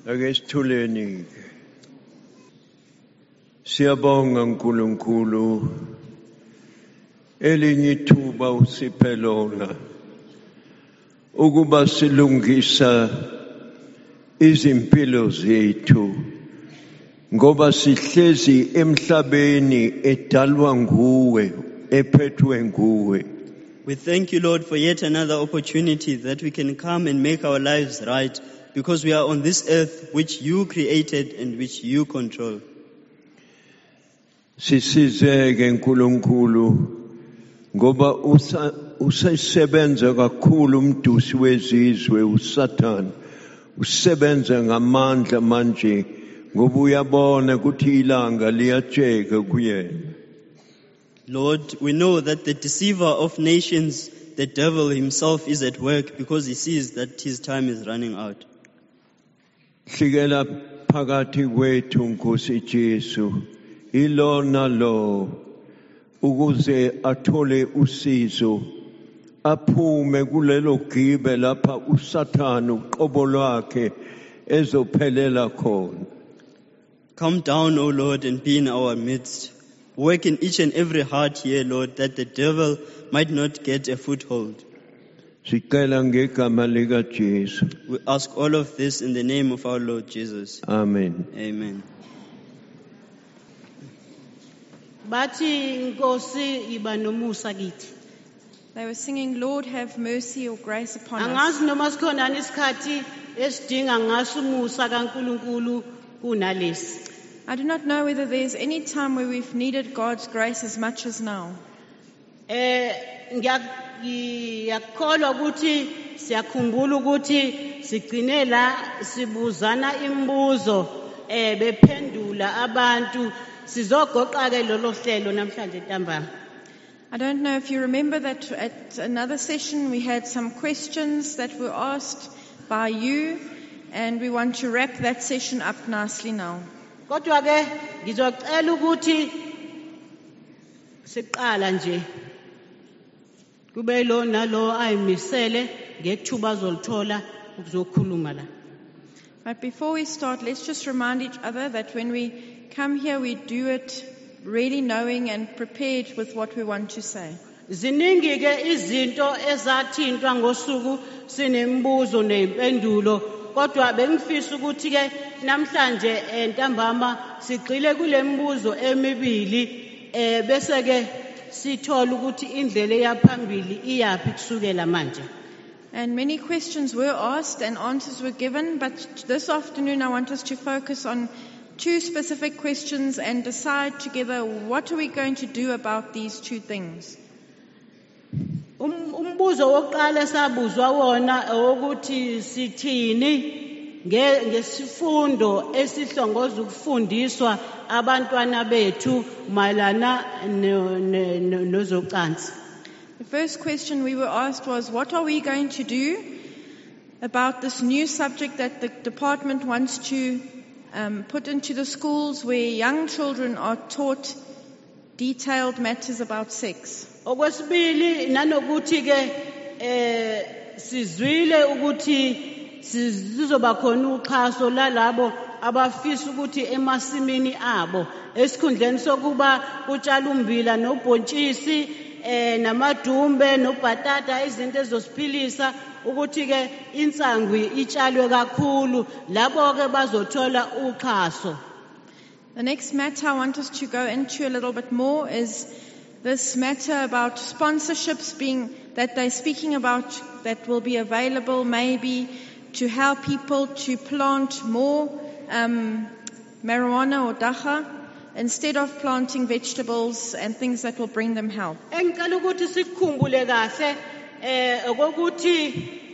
Ake sithuleni. Siyabonga uNkulunkulu elinye ithuba usiphe lona ukuba silungisa izimpilo zethu ngoba sihlezi emhlabeni edalwa nguwe ephethwe nguwe. We thank you, Lord, for yet another opportunity that we can come and make our lives right, because we are on this earth which you created and which you control. Sisizeke uNkulunkulu ngoba usesebenza kakhulu umdusi wezizwe uSathane, usebenza ngamandla manje ngoba uyabona ukuthi ilanga liyajeka kuyena. Lord, we know that the deceiver of nations, the devil himself, is at work because he sees that his time is running out. Hlikela phakathi kwethu Nkosi Jesu ilona lo ukuze athole usizo aphume kulelo gibe lapha uSathane uqobo lwakhe ezophelela khona. Come down, O Lord, and be in our midst. Work in each and every heart here, Lord, that the devil might not get a foothold. Sicela ngegama lika Jesu. We ask all of this in the name of our Lord Jesus. Amen. Amen. Bathi Nkosi iba nomusa kithi. They were singing, Lord, have mercy or grace upon us. Angazi noma sikhona isikhathi esidinga ngaso umusa kaNkulunkulu kunalesi. I do not know whether there's any time where we've needed God's grace as much as now. Ngiyakholwa ukuthi siyakhumbula ukuthi sigcine la sibuzana imibuzo bephendula abantu sizogoqa ke lolo hlelo namhlanje ntambama. I don't know if you remember that at another session we had some questions that were asked by you, and we want to wrap that session up nicely now. Kodwa ke ngizocela ukuthi siqala nje kube lo nalo ayimisele ngethuba azolithola ukuzokhuluma la. But before we start, let's just remind each other that when we come here, we do it really knowing and prepared with what we want to say. Ziningi ke izinto ezathintwa ngosuku sinembuzo nezimpendulo, kodwa bengifisa ukuthi ke namhlanje ntambama sigcile kule mibuzo emibili bese ke sithola ukuthi indlela eyaphambili iyapi kusukela manje. And many questions were asked and answers were given, but this afternoon I want us to focus on two specific questions and decide together what are we going to do about these two things. Umbuzo wokuqala esabuzwa wona ukuthi sithini ngesifundo esihlongoza ukufundiswa abantwana bethu mayelana nozocansi. The first question we were asked was, what are we going to do about this new subject that the department wants to put into the schools where young children are taught detailed matters about sex? Okwesibili nanokuthi ke sizwile ukuthi sizoba khona uxhaso lalabo abafisa ukuthi emasimini abo esikhundleni sokuba utshala umbila nobhontshisi namadumbe nobhatata izinto ezosiphilisa ukuthi ke insangwe itshalwe kakhulu labo ke bazothola uxhaso. The next matter I want us to go into a little bit more is this matter about sponsorships that they're speaking about that will be available maybe to help people to plant more marijuana or dacha instead of planting vegetables and things that will bring them health. Engicela ukuthi sikukhumbule kahle ukuthi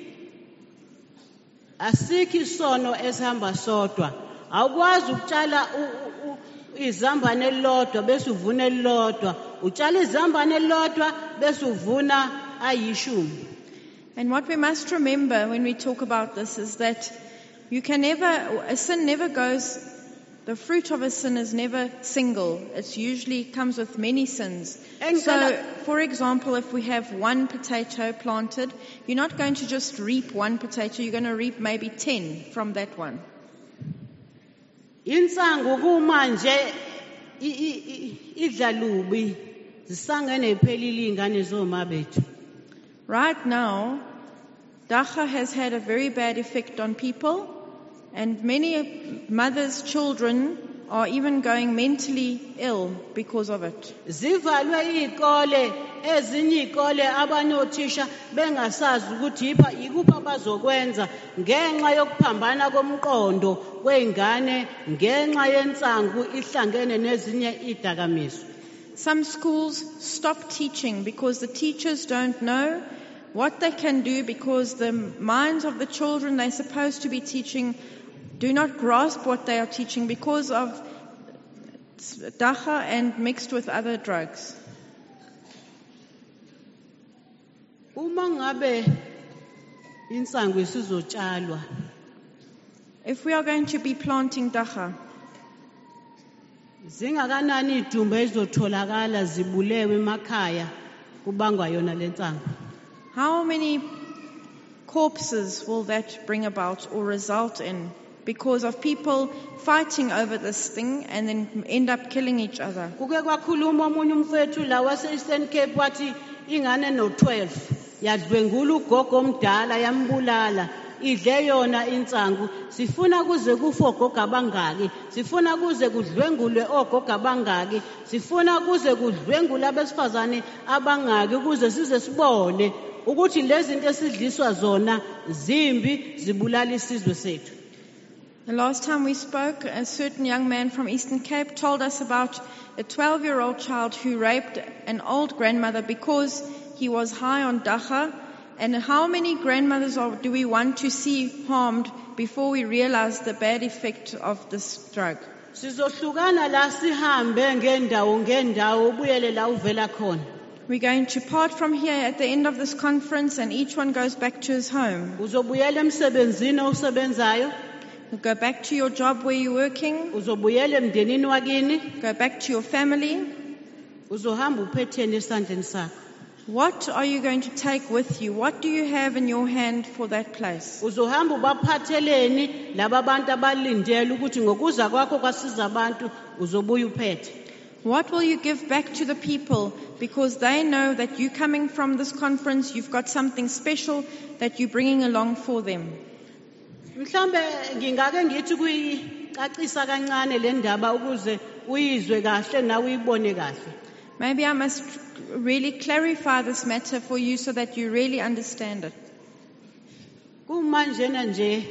asikho isono esihamba sodwa. Awukwazi ukutshala izambane elilodwa bese uvuna elilodwa, utshala izambane elilodwa bese uvuna ayishumi. And what we must remember when we talk about this is that a sin never goes, the fruit of a sin is never single. It usually comes with many sins. So, for example, if we have one potato planted, you're not going to just reap one potato, you're going to reap maybe 10 from that one. Insangu kumanje idlalubi zisangene phelile ingane zoma bethu. Right now, Dacha has had a very bad effect on people, and many mothers' children are even going mentally ill because of it. Zivalwe ikole ezinye ikole abanye othisha bengasazi ukuthi ikuphi abazokwenza ngenxa yokuphambana komqondo kweingane ngenxa yensangu ihlangene nezinye idakamizwa. Some schools stop teaching because the teachers don't know what they can do, because the minds of the children they're supposed to be teaching do not grasp what they are teaching because of dacha and mixed with other drugs. Uma ngabe insangu isizotshalwa, If we are going to be planting dacha, zingakanani idumbe ezotholakala zibulewe emakhaya kubangwa yona lensangu? how many corpses will that bring about or result in because of people fighting over this thing and then end up killing each other? Kuke kwakhuluma omunye umfethu la wase-Eastern Cape wathi ingane no-12 yadlwengula ugogo omdala yambulala idle yona insangu. Sifuna kuze kufe ogogo abangaki, sifuna kuze kudlwengulwe ogogo abangaki, sifuna kuze kudlwengulwe abesifazane abangaki ukuze size sibone ukuthi lezi zinto esidliswa zona zimbi zibulala isizwe sethu. The last time we spoke, a certain young man from Eastern Cape told us about a 12-year-old child who raped an old grandmother because he was high on dacha. And how many grandmothers do we want to see harmed before we realize the bad effect of this drug? Sizohlukana la sihambe ngendawo ubuyele la uvela khona. We're going to part from here at the end of this conference, and each one goes back to his home. Uzobuyela emsebenzini osebenzayo, You'll go back to your job where you're working, uzobuyela emndenini wakini, go back to your family. uzohamba uphetheni esandleni sakho. What are you going to take with you? What do you have in your hand for that place? Uzohamba ubaphatheleni laba abantu abalindele ukuthi ngokuza kwakho kwasiza abantu uzobuya uphethe. What will you give back to the people, because they know that you coming from this conference, you've got something special that you're bringing along for them? Mhlambe ngingake ngithi kuyicacisa kancane le ndaba ukuze uyizwe kahle nawe uyibone kahle. Maybe I must really clarify this matter for you so that you really understand it. Kumanjena nje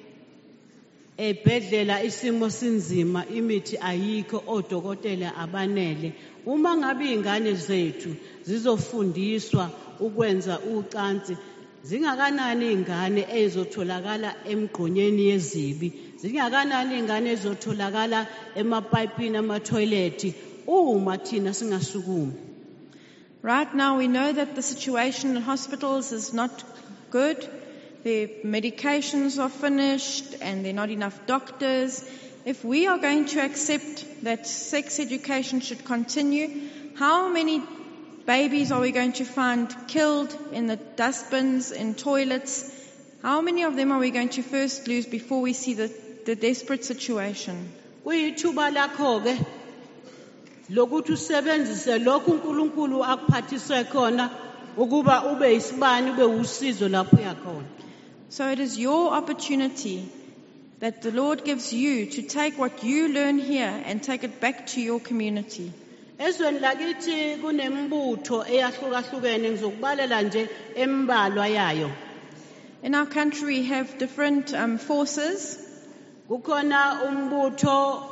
ebhedlela isimo sinzima, imithi ayikho, odokotela abanele. Uma ngabe ingane zethu zizofundiswa ukwenza ucansi, zingakanani ingane ezotholakala emgqonyeni yezibi, zingakanani ingane ezotholakala emapayipini amatoilet uma thina singasukumi. Right now we know that the situation in hospitals is not good. The medications are finished and there are not enough doctors. If we are going to accept that sex education should continue, how many babies are we going to find killed in the dustbins, in toilets? How many of them are we going to first lose before we see the desperate situation? Kuyithuba lakho ke lokuthi usebenzise lokhu uNkulunkulu akuphathise khona ukuba ube isibani ube usizo lapho uyakhona. So it is your opportunity that the Lord gives you to take what you learn here and take it back to your community. Ezweni lakithi kunembutho eyahlukahlukene ngizokubalela nje embalwa yayo. In our country we have different forces. Kukhona umbutho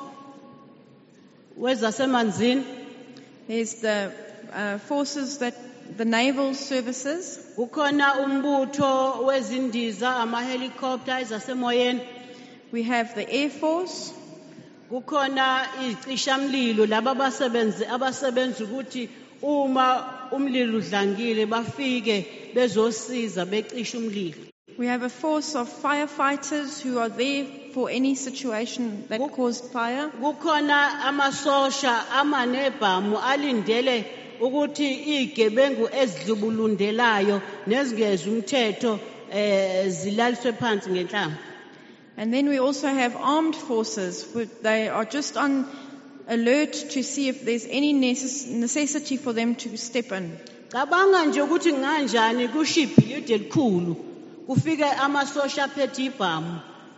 wezasemanzini, There's the forces that the naval services. kukhona umbutho wezindiza ama-helicopter ezasemoyeni, We have the Air Force. kukhona izicishamlilo laba abasebenza ukuthi uma umlilo udlangile bafike bezosiza becisha umlilo. We have a force of firefighters who are there for any situation that caused fire. Kukhona amasosha amanebhamu alindele ukuthi igebengu ezidlubulundelayo nezingeza umthetho zilaliswe phansi ngenhlamba. And then we also have armed forces. They are just on alert to see if there's any necessity for them to step in. Cabanga nje ukuthi nganjani kushibhilide elikhulu kufike amasosha aphethe ibhamu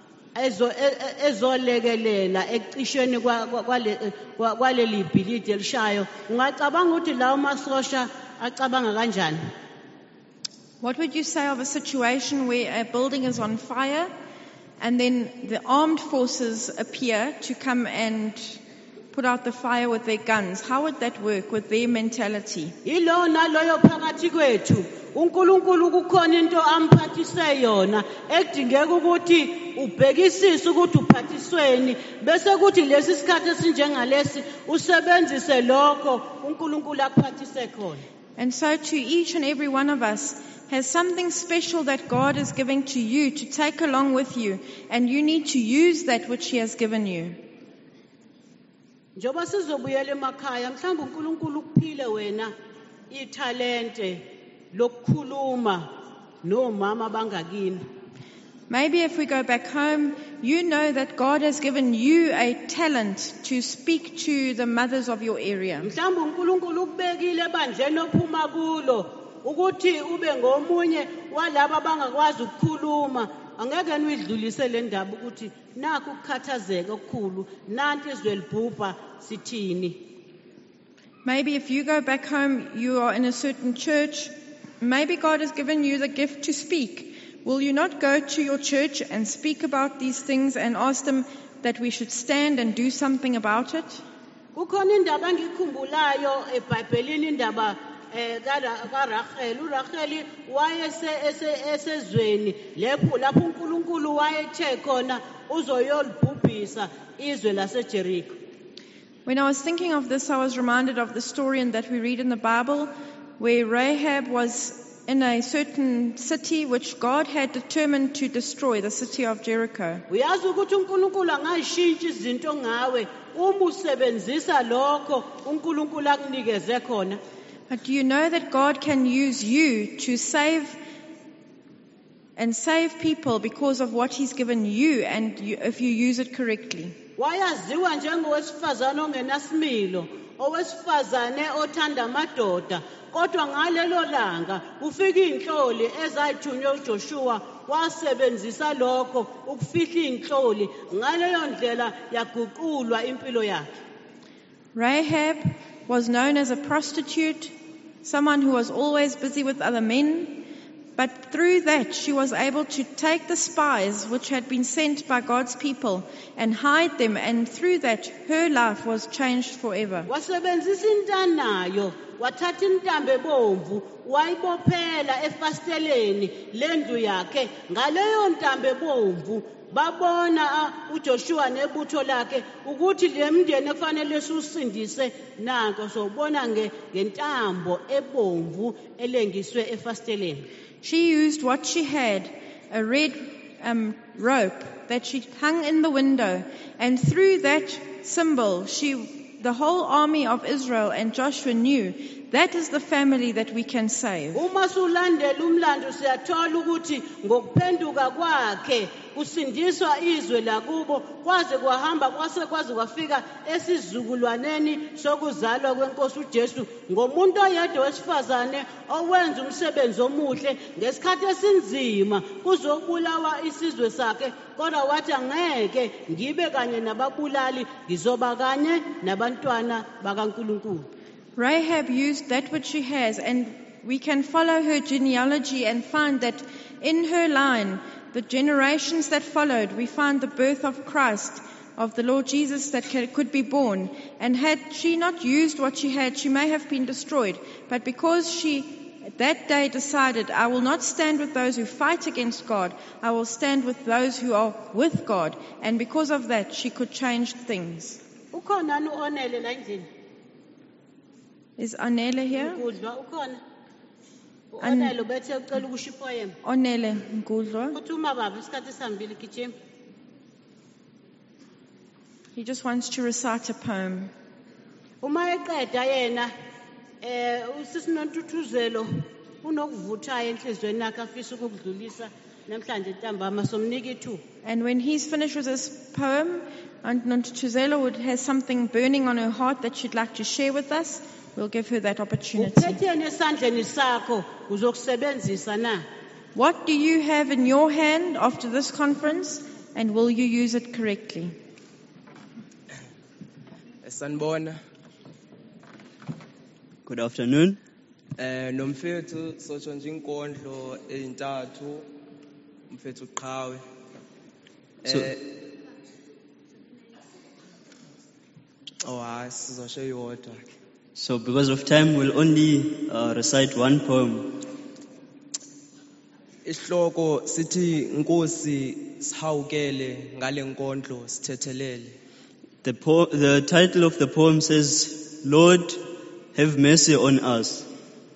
ezolekelela ekucishweni kwaleli bhilidi elishayo. Ungacabanga ukuthi lawo masosha acabanga kanjani? What would you say of a situation where a building is on fire and then the armed forces appear to come and put out the fire with their guns? How would that work with their mentality? Ilo naloyo phakathi kwethu uNkulunkulu kukhona into amphathise yona ekudingeka ukuthi ubhekisise ukuthi uphathisweni bese kuthi lesi sikhathi esinjengalesi usebenzise lokho uNkulunkulu akuphathise khona. And so to each and every one of us has something special that God is giving to you to take along with you, and you need to use that which He has given you. Njoba sizobuyela emakhaya mhlawumbe uNkulunkulu ukuphile wena ithalente lokukhuluma nomama bangakini. Maybe if we go back home, you know that God has given you a talent to speak to the mothers of your area. Mhlawumbe uNkulunkulu ukubekile ebandleni ophuma kulo ukuthi ube ngomunye walabo abangakwazi ukukhuluma. Angeke nidlulise le ndaba ukuthi nakho ukukhathazeka okukhulu nanti izwe libhubha sithini. Maybe if you go back home, you are in a certain church. Maybe God has given you the gift to speak. Will you not go to your church and speak about these things and ask them that we should stand and do something about it? Kukhona indaba engikhumbulayo eBhayibhelini indaba kaRachel. uRachel wayesezweni lapho uNkulunkulu wayethe khona uzoyolibhubhisa izwe laseJericho. When I was thinking of this, I was reminded of the story that we read in the Bible where Rahab was in a certain city which God had determined to destroy, the city of Jericho. Uyazi ukuthi uNkulunkulu angayishintsha izinto ngawe uma usebenzisa lokho uNkulunkulu akunikeze khona. But do you know that God can use you to save people because of what He's given you, and if you use it correctly? Wayaziwa njengowesifazane ongenasimilo, owesifazane othanda amadoda, kodwa ngalelo langa ufika inhloli ezayithunywa uJoshua wasebenzisa lokho ukufihla inhloli, ngaleyo ndlela yaguqulwa impilo yakhe. Rahab was known as a prostitute, someone who was always busy with other men. But through that, she was able to take the spies which had been sent by God's people and hide them. And through that, her life was changed forever. Wasebenzisa intanayo, wathatha intambo ebomvu, wayibophela efasteleni lendlu yakhe. Ngaleyo ntambo ebomvu, babona uJoshua nebutho lakhe ukuthi le mndeni efanele susindise nanko sobona ngentambo ebomvu elengiswe efasteleni. She used what she had, a red rope that she hung in the window, and through that symbol, the whole army of Israel and Joshua knew that is the family that we can save. Uma sulandela umlando siyathola ukuthi ngokuphenduka kwakhe kusindiswa izwe lakubo kwaze kwahamba kwaze kwafika esizukulwaneni sokuzalwa kwenkosi uJesu ngomuntu oyedwa wesifazane owenza umsebenzi omuhle ngesikhathi esinzima kuzobulawa isizwe sakhe, kodwa wathi angeke ngibe kanye nababulali, ngizoba kanye nabantwana bakaNkulunkulu. Rahab used that which she has, and we can follow her genealogy and find that in her line, the generations that followed, we find the birth of Christ, of the Lord Jesus that could be born. And had she not used what she had, she may have been destroyed. But because she that day decided, I will not stand with those who fight against God, I will stand with those who are with God. And because of that, she could change things. Ukhona uOnele la endlini? Is Anele here? Ngudlwa ukhona. uOnele bethe ucela ukusho ipoem. Onele Ngudlwa. Uthi uma baba isikhathi sihambile gijima. He just wants to recite a poem. Uma eqeda yena usisi Nontuthuzelo unokuvuthayo enhlizweni yakhe afisa ukudlulisa namhlanje ntambama somnika ithuba. And when he's finished with his poem, Aunt Ntuzelo has something burning on her heart that she'd like to share with us. We'll give her that opportunity. Uphetheni esandleni sakho uzokusebenzisa na? What do you have in your hand after this conference, and will you use it correctly? Sanibona. Good afternoon. Nomfethu sotsho nje inkondlo ezintathu umfethu uqhawe. Sizosho iyodwa. So because of time, we'll only recite one poem. Isihloko sithi Nkosi sihawukele ngale nkondlo sithethelele. The title of the poem says, Lord, have mercy on us.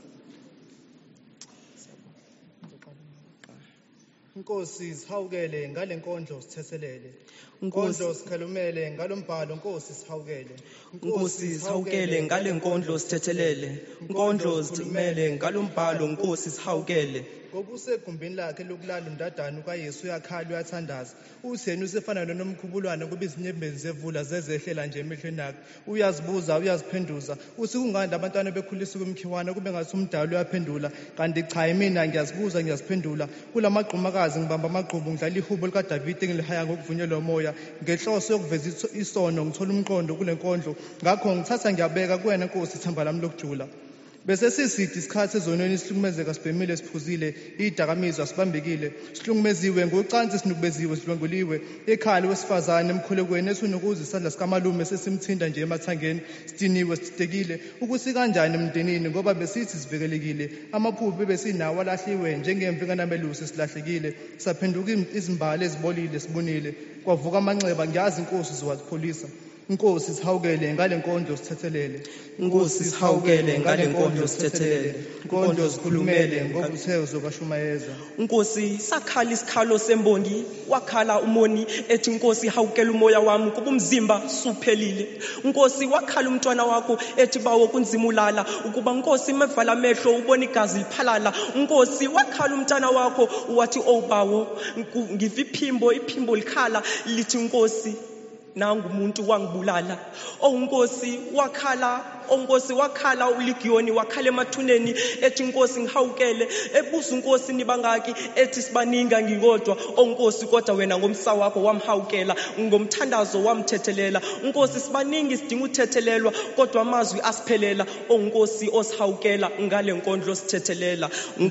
Nkosi sihawukele ngale nkondlo sithethelele. Nkondlo sikhalumele ngalombhalo Nkosi sihawukele. Nkosi sihawukele ngale nkondlo sithethelele. Nkondlo sithumele ngalombhalo Nkosi sihawukele. Ngoba usegumbini lakhe lokulala umdadana kaYesu uyakhala uyathandaza. Utheni usefana nomkhubulwana kuba izinyembezi zevula zezehlela nje emehlweni akhe. Uyazibuza uyaziphenduza. Uthi kungani abantwana bekhulisa kumkhiwana kube ngathi umdala uyaphendula. Kanti cha mina ngiyazibuza ngiyaziphendula. Kulamagqumakazi ngibamba amagqubu ngidlala ihubo likaDavide ngilihaya ngokuvunyelwa umoya. Ngenhloso yokuveza isono ngithola umqondo kule nkondlo. Ngakho ngithatha ngiyabeka kuwena Nkosi ithemba lami lokujula. Bese sisithi isikhathi ezonweni sihlukumezeka sibhemile siphuzile idakamizwa sibambekile sihlukumeziwe ngocansi sinukubeziwe sidlwenguliwe ekhaya wesifazane emkhulekweni ethunukuza isandla sikamalume sesimthinda nje emathangeni sidiniwe sidekile ukuthi kanjani emndenini ngoba besithi sivikelekile amaphupho besinawo alahliwe njengemvi kanamelusi silahlekile saphenduka izimbali ezibolile sibonile kwavuka amanxeba ngiyazi Inkosi izowapholisa. Nkosi sihawukele ngale nkondlo sithethelele. Nkosi sihawukele ngale nkondlo sithethelele. Nkondlo sikhulumele ngokuthe uzokashumayeza. Nkosi sakhala isikhalo sembongi wakhala umoni ethi Nkosi hawukela umoya wami kuba umzimba suphelile. Nkosi wakhala umntwana wakho ethi bawo kunzimulala ukuba Nkosi mevala amehlo ubona igazi liphalala. Nkosi wakhala umntwana wakho wathi bawo ngiva iphimbo likhala lithi Nkosi nangu umuntu wangibulala. Nkosi wakhala uLigioni wakhala emathuneni ethi Nkosi ngihawukele ebuza Nkosi nibangaki ethi sibaninga ngingodwa. Nkosi kodwa wena ngomsa wakho wamhawukela ngomthandazo wamthethelela. Nkosi sibaningi sidinga uthethelelwa kodwa amazwi asiphelela. Nkosi osihawukela ngale nkondlo sithethelela.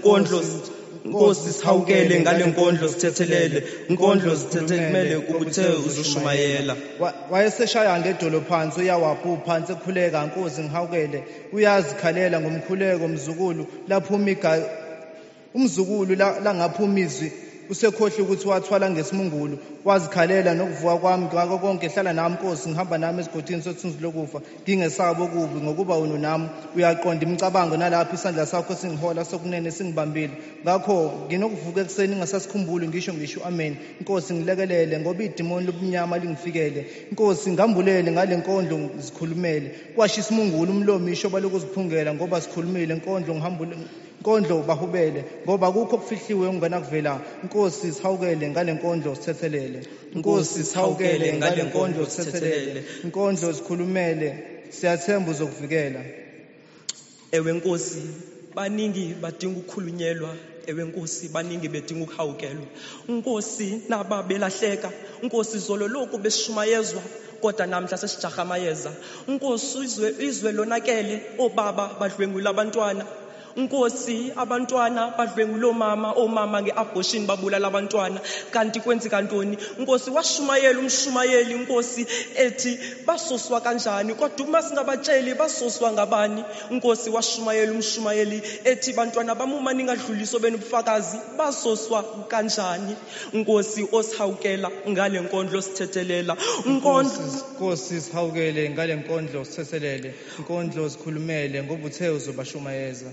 Nkosi sihawukele ngale nkondlo sithethelele. Nkondlo sithethelele ukuthe uzushumayela. Wayeseshaya ngedolo phansi uyawaphu phansi ekhuleka Nkosi ngihawukele uyazikhalela ngomkhuleko mzukulu laphuma umzukulu langaphuma izwi usekhohle ukuthi wathwala ngesimungulu wazikhalela nokuvuka kwami ngakho konke hlala nami Nkosi ngihamba nami esigodini sothunzi lokufa ngingesabo okubi ngokuba wena nami uyaqonda imicabango nalapha isandla sakho singihola sokunene singibambile ngakho nginokuvuka ekseni ngasasikhumbuli ngisho amen. Nkosi ngilekelele ngoba idimoni lobumnyama lingifikele. Nkosi ngambulele ngale nkondlo zikhulumele kwasho isimungulu umlomo isho balokuziphungela ngoba sikhulumile nkondlo bahubele ngoba kukho okufihliwe ungena kuvela. Nkosi sihawukele ngale nkondlo sithethelele. Nkosi sihawukele ngale nkondlo sithethelele. Nkondlo sikhulumele siyathemba uzokuvikela. Ewe Nkosi baningi badinga ukukhulunyelwa. Ewe Nkosi baningi bedinga ukuhawukelwa. Nkosi naba belahleka. Nkosi zolo lokhu besishumayezwa kodwa namhla sesijaha amayeza. Nkosi izwe lonakele obaba badlwengula abantwana. Nkosi abantwana badlwengula omama ngeabortion babulala abantwana kanti kwenzi kantoni. Nkosi washumayela umshumayeli Nkosi ethi basoswa kanjani kodwa uma singabatsheli basoswa ngabani. Nkosi washumayela umshumayeli ethi bantwana bamuma ningadluliso benubufakazi basoswa kanjani. Nkosi osihawukela ngale nkondlo sithethelela. Nkosi sihawukele ngale nkondlo sithethelele. Nkondlo sikhulumele ngoba uthe uzobashumayeza.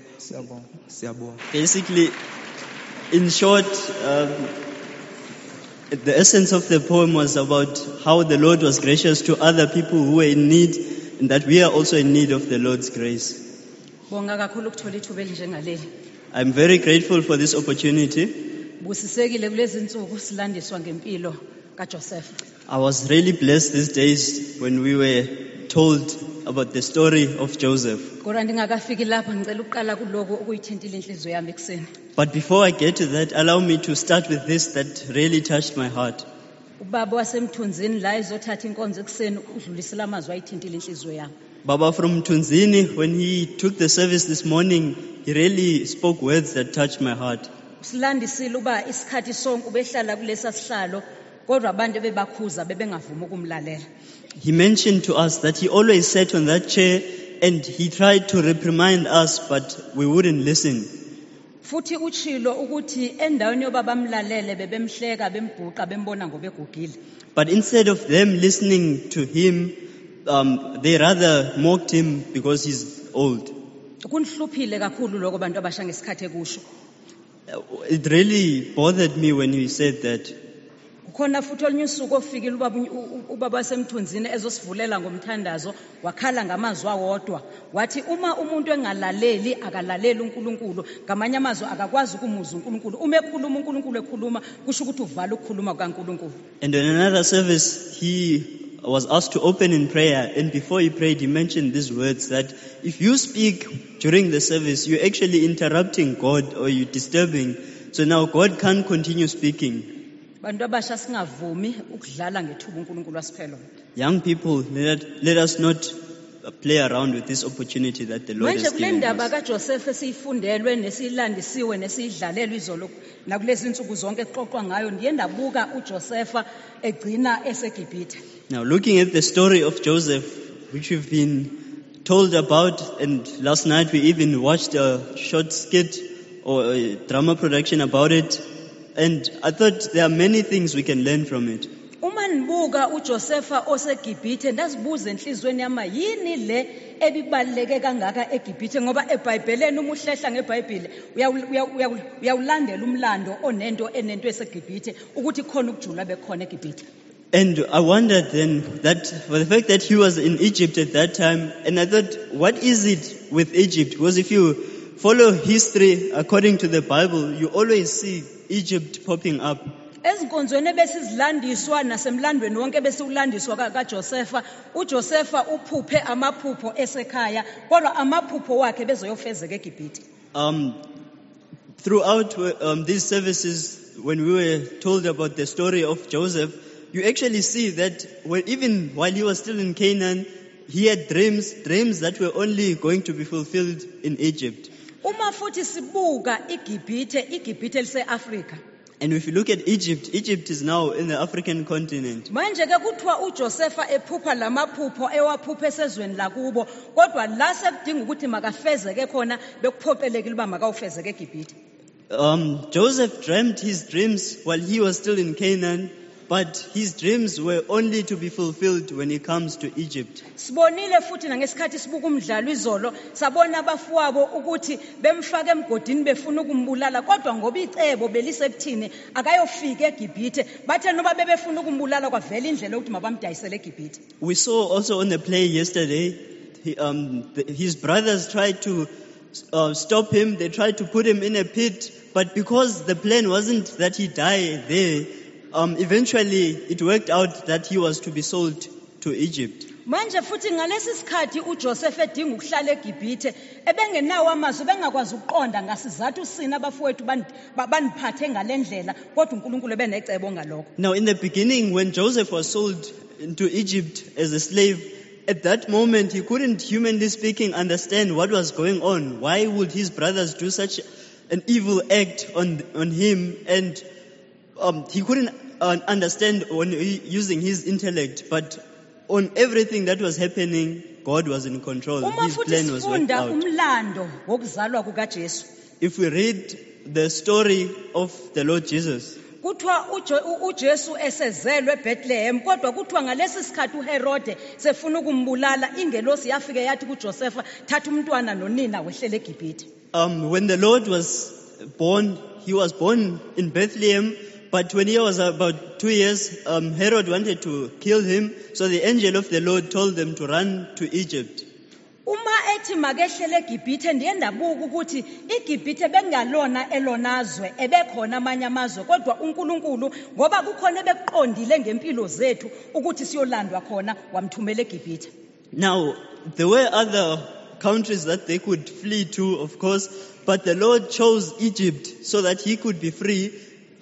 Basically, in short, the essence of the poem was about how the Lord was gracious to other people who were in need, and that we are also in need of the Lord's grace. I'm very grateful for this opportunity. busisekile kulezi insuku silandiswa ngempilo kaJoseph. I was really blessed these days when we were told about the story of Joseph. Kodwa ndingakafiki lapho ngicela uqala kuloko ukuyithintile inhliziyo yami ekseni. But before I get to that, allow me to start with this that really touched my heart. Ubaba wasemthunzini la izothatha inkonzo ekseni udlulisela amazwi ayithintile inhliziyo yami. Baba from Tunzini, when he took the service this morning, he really spoke words that touched my heart. Silandisile uba isikhathi sonke ubehlala kulesa sihlalo kodwa abantu bebakhuza bebengavuma ukumlalela. He mentioned to us that he always sat on that chair and he tried to reprimand us, but we wouldn't listen. Futhi uchilo ukuthi endaweni yoba bamlalele bebemhleka bembhuqa bembona ngobegugile. But instead of them listening to him, they rather mocked him because he's old. Kunihluphile kakhulu lokho bantu abasha ngesikhathi ekusho. It really bothered me when he said that. Kukhona futhi olunye usuku ofikile ubaba wasemthunzini ezosivulela ngomthandazo wakhala ngamazwi awodwa wathi uma umuntu engalaleli akalaleli uNkulunkulu ngamanye amazwi akakwazi ukumuza uNkulunkulu uma ekhuluma uNkulunkulu ekhuluma kusho ukuthi uvala ukukhuluma kaNkulunkulu. And in another service he was asked to open in prayer, and before he prayed he mentioned these words that if you speak during the service you're actually interrupting God or you're disturbing, so now God can't continue speaking. Bantu abasha singavumi ukudlala ngethuba uNkulunkulu wasiphelo. Young people, let us not play around with this opportunity that the Lord Manje has kule given ndaba us. kaJoseph esiyifundelwe nesilandisiwe nesiyidlalelwe izolo nakulezi insuku zonke exoxwa ngayo ndiye ndabuka uJosepha egcina eseGibhithe. Now looking at the story of Joseph, which we've been told about, and last night we even watched a short skit or a drama production about it, and I thought there are many things we can learn from it. Uma nibuka uJosepha oseGibhithe ndazibuza enhlizweni yami yini le ebibaleke kangaka eGibhithe ngoba eBhayibhelini uma uhlehla ngeBhayibheli uyawulandela umlando onento eseGibhithe ukuthi khona ukujula bekhona eGibhithe. And I wondered then that for the fact that he was in Egypt at that time, and I thought, what is it with Egypt? Because if you follow history according to the Bible, you always see Egypt popping up. Ezinkonzweni ebesizilandiswa nasemlandweni wonke besiulandiswa kaJosepha, uJosepha uphuphe amaphupho esekhaya, kodwa amaphupho wakhe bezoyofezeka eGibhithe. Throughout these services, when we were told about the story of Joseph, you actually see that even while he was still in Canaan, he had dreams that were only going to be fulfilled in Egypt. Uma futhi sibuka iGibhithe lise-Afrika. And if you look at Egypt is now in the African continent. Manje ke kuthiwa uJosepha ephupha lamaphupho ewaphupha esezweni lakubo kodwa la sekudinga ukuthi makafezeke khona bekuphoqelekile uba makawufezeke eGibhithe. Joseph dreamt his dreams while he was still in Canaan, but his dreams were only to be fulfilled when he comes to Egypt. Sibonile futhi nangesikhathi sibuka umdlalo izolo sabona abafowabo ukuthi bemfaka emgodini befuna ukumbulala kodwa ngoba icebo belisekuthini akayofika eGibhithe bathe noba bebefuna ukumbulala kwavela indlela ukuthi mabamdayisele eGibhithe. We saw also on the play yesterday, his brothers tried to stop him. They tried to put him in a pit, but because the plan wasn't that he die there, eventually it worked out that he was to be sold to Egypt. Manje futhi ngalesi sikhathi uJoseph edinga ukuhlala eGibhithe ebengenawo amazwi bengakwazi ukuqonda ngasizathu sina abafowethu baniphathe ngalendlela kodwa uNkulunkulu benecebo ngalokho. Now in the beginning when Joseph was sold into Egypt as a slave, at that moment he couldn't, humanly speaking, understand what was going on. Why would his brothers do such an evil act on him? And he couldn't understand using his intellect, but on everything that was happening, God was in control. His plan was worked out. Umlando wokuzalwa kukaJesu. If we read the story of the Lord Jesus, kuthiwa uJesu esezelwe eBethlehem kodwa kuthiwa ngalesi sikhathi uHerode sefuna ukumbulala ingelosi yafike yathi kuJosepha thatha umntwana nonina wehlele eGibhithe. When the Lord was born, he was born in Bethlehem. But when he was about 2 years, Herod wanted to kill him. So the angel of the Lord told them to run to Egypt. Uma ethi makehlele eGibhithe ndiye ndabuka ukuthi iGibhithe bengalona elonazwe ebekhona amanye amazwe kodwa uNkulunkulu ngoba kukhona ebekuqondile ngempilo zethu ukuthi siyolandwa khona wamthumela eGibhithe. Now, there were other countries that they could flee to, of course, but the Lord chose Egypt so that he could be freed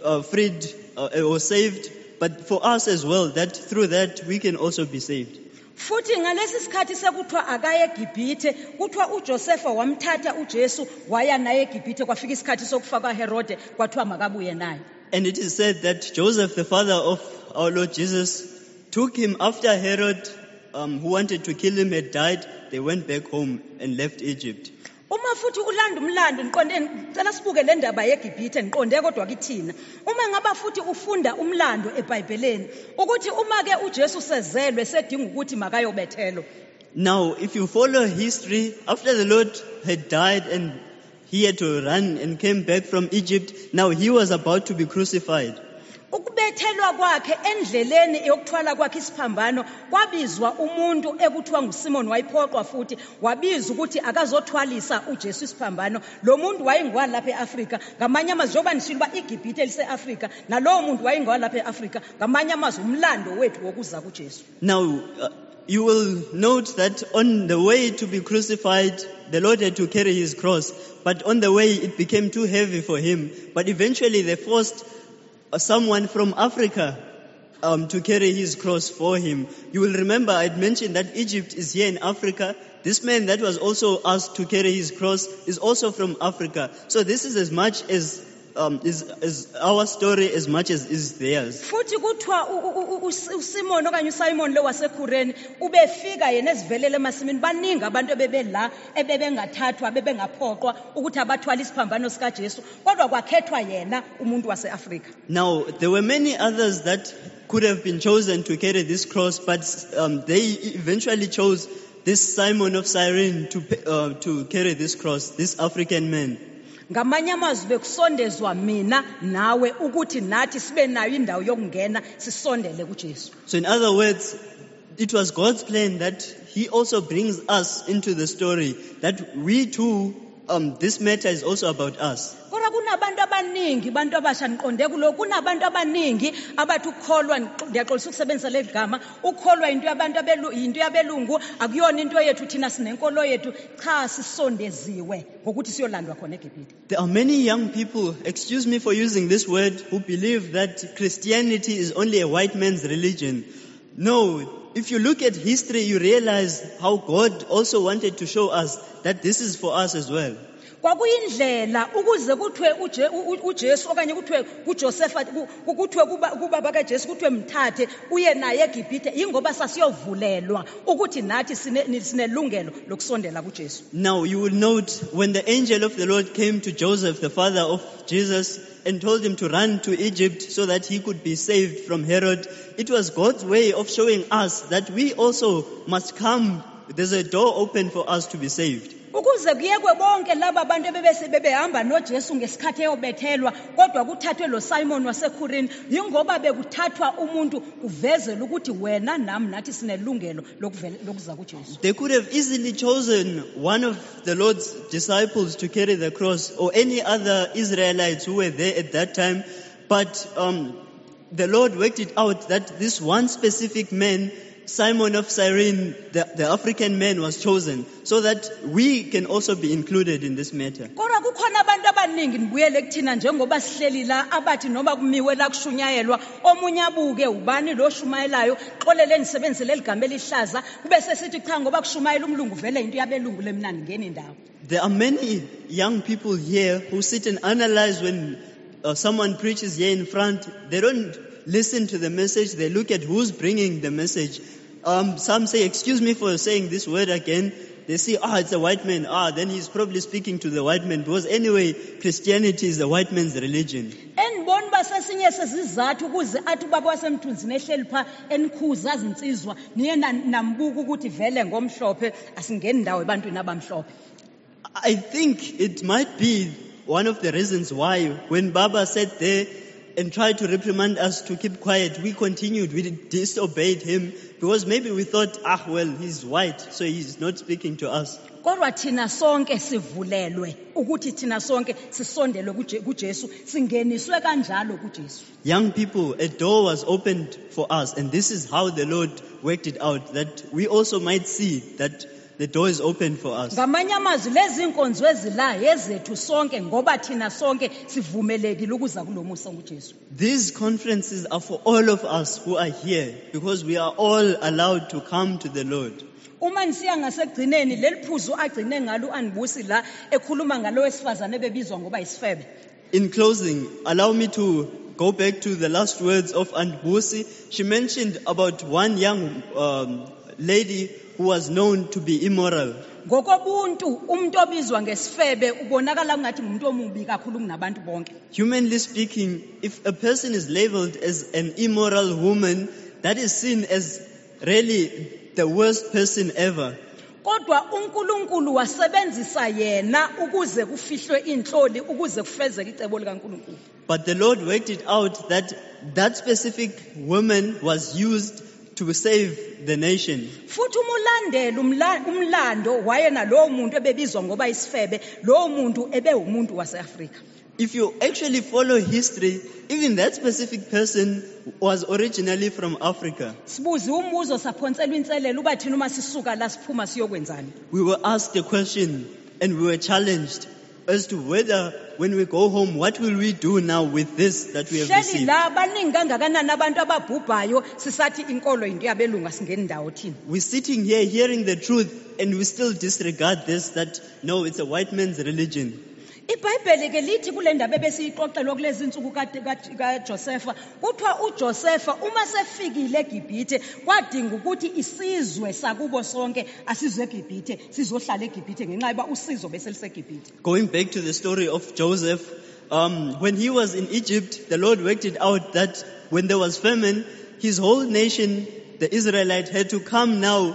or saved, but for us as well, that through that we can also be saved. Futhi ngalesi sikhathi sekuthiwa akaye eGibhithe kuthiwa uJosepha wamthatha uJesu waya naye eGibhithe kwafika isikhathi sokufa kwaHerode kwathiwa makabuye naye. And it is said that Joseph, the father of our Lord Jesus, took him after Herod, who wanted to kill him, had died. They went back home and left Egypt. Uma futhi ulanda umlando niqonde ngicela sibuke le ndaba yeGibhithe niqonde kodwa kithina uma ngaba futhi ufunda umlando eBhayibhelini ukuthi uma ke uJesu sezelwe sedinga ukuthi makayobethelwa. Now, if you follow history, after the Lord had died and he had to run and came back from Egypt, now he was about to be crucified. Ukubethelwa kwakhe endleleni yokuthwala kwakhe isiphambano kwabizwa umuntu ekuthiwa nguSimon wayiphoqwa futhi wabizwa ukuthi akazothwalisa uJesu isiphambano. Lo muntu wayengowalapha eAfrika ngamanye amazwi njengoba nishilo ba iGibhithe liseAfrika nalowo muntu wayengowalapha eAfrika ngamanye amazwi umlando wethu wokuza kuJesu. Now, you will note that on the way to be crucified, the Lord had to carry his cross, but on the way it became too heavy for him. But eventually they forced someone from Africa to carry his cross for him. You will remember I'd mentioned that Egypt is here in Africa. This man that was also asked to carry his cross is also from Africa. So this is as much as is our story as much as is theirs. Futhi kuthiwa uSimon okanye uSimon lo waseKhureni ubefika yena esivelele emasimini baningi abantu ebebela ebebengathathwa bebengaphoqwa ukuthi abathwala isiphambano sika Jesu kodwa kwakhethwa yena umuntu waseAfrika. Now there were many others that could have been chosen to carry this cross, but they eventually chose this Simon of Cyrene to carry this cross, this African man. Ngamanye amazwi bekusondezwa mina nawe ukuthi nathi sibe nayo indawo yokungena sisondele kuJesu. So in other words, it was God's plan that he also brings us into the story, that we too, this matter is also about us. Kodwa kunabantu abaningi bantu abasha niqonde kulo kunabantu abaningi abathi ukholwa ndiyaxolisa ukusebenzisa le gama ukholwa into yabantu into yabelungu akuyona into yethu thina sinenkolo yethu cha sisondeziwe ngokuthi siyolandwa khona eGibhithe. There are many young people, excuse me for using this word, who believe that Christianity is only a white man's religion. No, if you look at history, you realize how God also wanted to show us that this is for us as well. Kwakuyindlela ukuze kuthiwe uJesu okanye kuthiwe kuJosepha kuthiwe kubaba kaJesu kuthiwe mthathe uye naye eGibhithe ingoba sasiyovulelwa ukuthi nathi sinelungelo lokusondela kuJesu. Now you will note when the angel of the Lord came to Joseph, the father of Jesus, and told him to run to Egypt so that he could be saved from Herod, it was God's way of showing us that we also must come. There's a door open for us to be saved. Ukuze kuyekwe bonke laba abantu bebehamba noJesu ngesikhathi eyobethelwa kodwa kuthathwe lo Simon waseKhureni ingoba bekuthathwa umuntu uvezela ukuthi wena nami nathi sinelungelo lokuza kuJesu. They could have easily chosen one of the Lord's disciples to carry the cross or any other Israelites who were there at that time, but the Lord worked it out that this one specific man, Simon of Cyrene, the African man, was chosen so that we can also be included in this matter. Kodwa kukhona abantu abaningi nibuyele kuthina njengoba sihleli la abathi noma kumiwe la kushunyayelwa omunye abuke ubani lo shumayelayo xolele nisebenzise leligama elihlaza kube sesithi cha ngoba kushumayela umlungu vele into yabelungu lemnani ngene indawo. There are many young people here who sit and analyze when someone preaches here in front. They don't listen to the message, they look at who's bringing the message. Some say, excuse me for saying this word again. They say, it's a white man. Then he's probably speaking to the white man. Because anyway, Christianity is the white man's religion. Enibona basesinye sesizathu ukuze athi ubaba wasemthunzini ehleli pha enikhuza izinsizwa niye nambuka ukuthi vele ngomhlophe asingeni ndawo ebantwini abamhlophe. I think it might be one of the reasons why when Baba sat there and tried to reprimand us to keep quiet, we continued. We disobeyed him because maybe we thought, he's white, so he's not speaking to us. kodwa thina sonke sivulelwe ukuthi thina sonke sisondele kuJesu singeniswe kanjalo kuJesu. Young people, a door was opened for us, and this is how the Lord worked it out, that we also might see that the door is open for us. Ngamanye amazwi lezi inkonzo ezila ezethu sonke ngoba thina sonke sivumelekile ukuza kulomusa kuJesu. These conferences are for all of us who are here because we are all allowed to come to the Lord. Uma nisiya ngasekugcineni leliphuzu agcine ngalo uAnbusi la ekhuluma ngalo wesifazane bebizwa ngoba isifebe. In closing, allow me to go back to the last words of Anbusi. She mentioned about one young lady who was known to be immoral. Ngokobuntu umuntu obizwa ngesifebe ubonakala ngathi umuntu omubi kakhulu kunabantu bonke. Humanly speaking, if a person is labeled as an immoral woman, that is seen as really the worst person ever. Kodwa uNkulunkulu wasebenzisa yena ukuze kufihlwe inhloli ukuze kufezeke icebo likaNkulunkulu. But the Lord worked it out that that specific woman was used to save the nation. Futhi umulandela umlando wayena lo muntu ebebizwa ngoba isifebe lo muntu ebe umuntu waseAfrika. If you actually follow history, even that specific person was originally from Africa. Sibuzi umbuzo saphonselwa inselelo uba thina uma sisuka la siphuma siyokwenzani. We were asked a question and we were challenged as to whether when we go home, what will we do now with this that we have Sheli received? la baningi kangakanani abantu ababhubhayo sisathi inkolo into yabelunga singeni ndawo thina. We're sitting here hearing the truth and we still disregard this, that no, it's a white man's religion. iBhayibheli ke lithi kule ndaba ebesiyixoxelwa kulezi insuku kaJosepha kuthiwa uJosepha uma sefikile eGibhithe kwadinga ukuthi isizwe sakubo sonke asizwe eGibhithe sizohlala eGibhithe ngenxa yoba usizo beseliseGibhithe. Going back to the story of Joseph, when he was in Egypt, the Lord worked it out that when there was famine, his whole nation, the Israelites, had to come now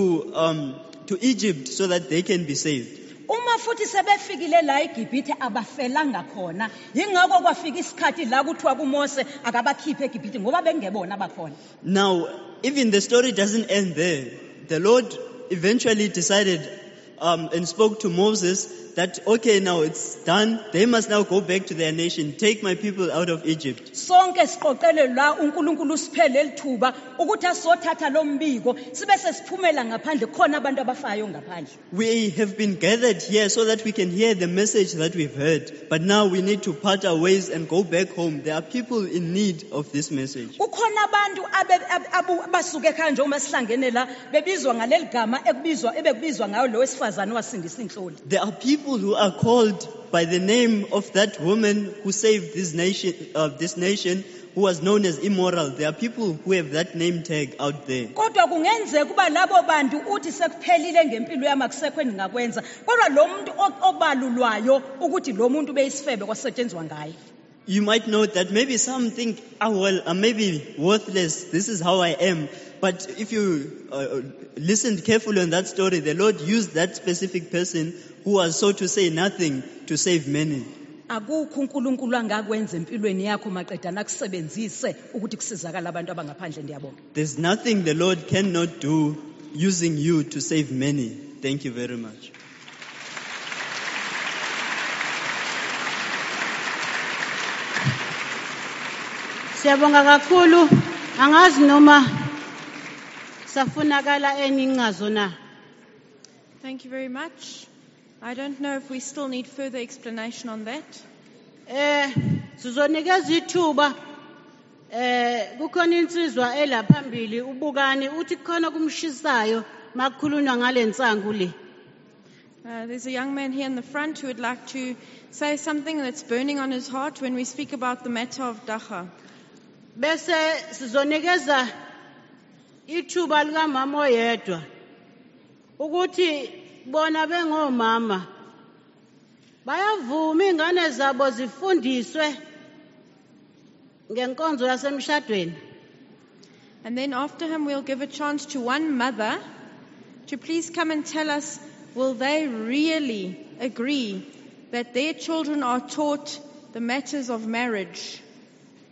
to Egypt so that they can be saved. Uma futhi sebefikile la eGibhithe abafelanga khona yingakho kwafika isikhathi la kuthiwa kuMose akabakhiphe eGibhithe ngoba bengebona abakhona. Now, even the story doesn't end there. The Lord eventually decided and spoke to Moses that, okay, now it's done. They must now go back to their nation. Take my people out of Egypt. Sonke siqoqele la uNkulunkulu siphele lithuba ukuthi asothatha lo mbiko sibe sesiphumela ngaphandle khona abantu abafayo ngaphandle. We have been gathered here so that we can hear the message that we've heard. But now we need to part our ways and go back home. There are people in need of this message. Kukhona abantu abasuke kanje uma sihlangene la bebizwa ngaleli gama ebekubizwa ngayo lo wesifazane wasindisa inhloli. There are people who are called by the name of that woman who saved this nation, who was known as immoral. There are people who have that name tag out there. Kodwa kungenzeka kuba labo bantu uthi sekuphelile ngempilo yami akusekho engakwenza kodwa lo muntu obalulwayo ukuthi lo muntu beyisifebe kwasetshenzwa ngaye. You might know that maybe some think, I'm maybe worthless. This is how I am. But if you listened carefully on that story, the Lord used that specific person who was, so to say, nothing to save many. Akukho uNkulunkulu angakwenza empilweni yakho maqeda nakusebenzise ukuthi kusizakala abantu abangaphandle ndiyabonga. There's nothing the Lord cannot do using you to save many. Thank you very much. Siyabonga kakhulu. Angazi noma safunakala enincazo na. Thank you very much. I don't know if we still need further explanation on that. Sizonikeza ithuba kukhona insizwa elaphambili ubukani uthi khona kumshisayo makukhulunywa ngalensangu le. There's a young man here in the front who would like to say something that's burning on his heart when we speak about the matter of Dagga. Bese sizonikeza ithuba lika mama oyedwa ukuthi bona bengomama bayavuma ingane zabo zifundiswe ngenkonzo yasemshadweni. And then after him we'll give a chance to one mother to please come and tell us, will they really agree that their children are taught the matters of marriage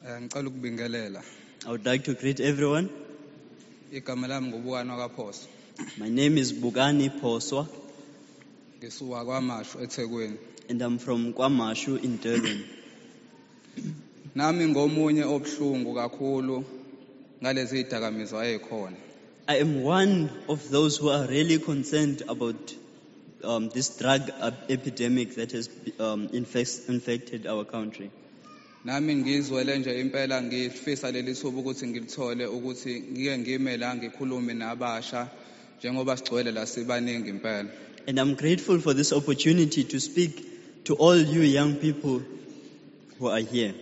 Ngicela ukubingelela. I would like to greet everyone. Igama lami nguBukani kaPhoso. My name is Bugani Poswa, Ngisuka kwaMashu eThekwini. and I'm from Kwamashu in Durban. Nami ngomunye obhlungu kakhulu ngalezi idakamizwa ezikhona. I am one of those who are really concerned about this drug epidemic that has infected our country. Nami ngizwele nje impela ngifisa leli thuba ukuthi ngilithole ukuthi ngike ngime la ngikhulume nabasha njengoba sigcwele la sibaningi impela. And I'm grateful for this opportunity to speak to all you young people who are here.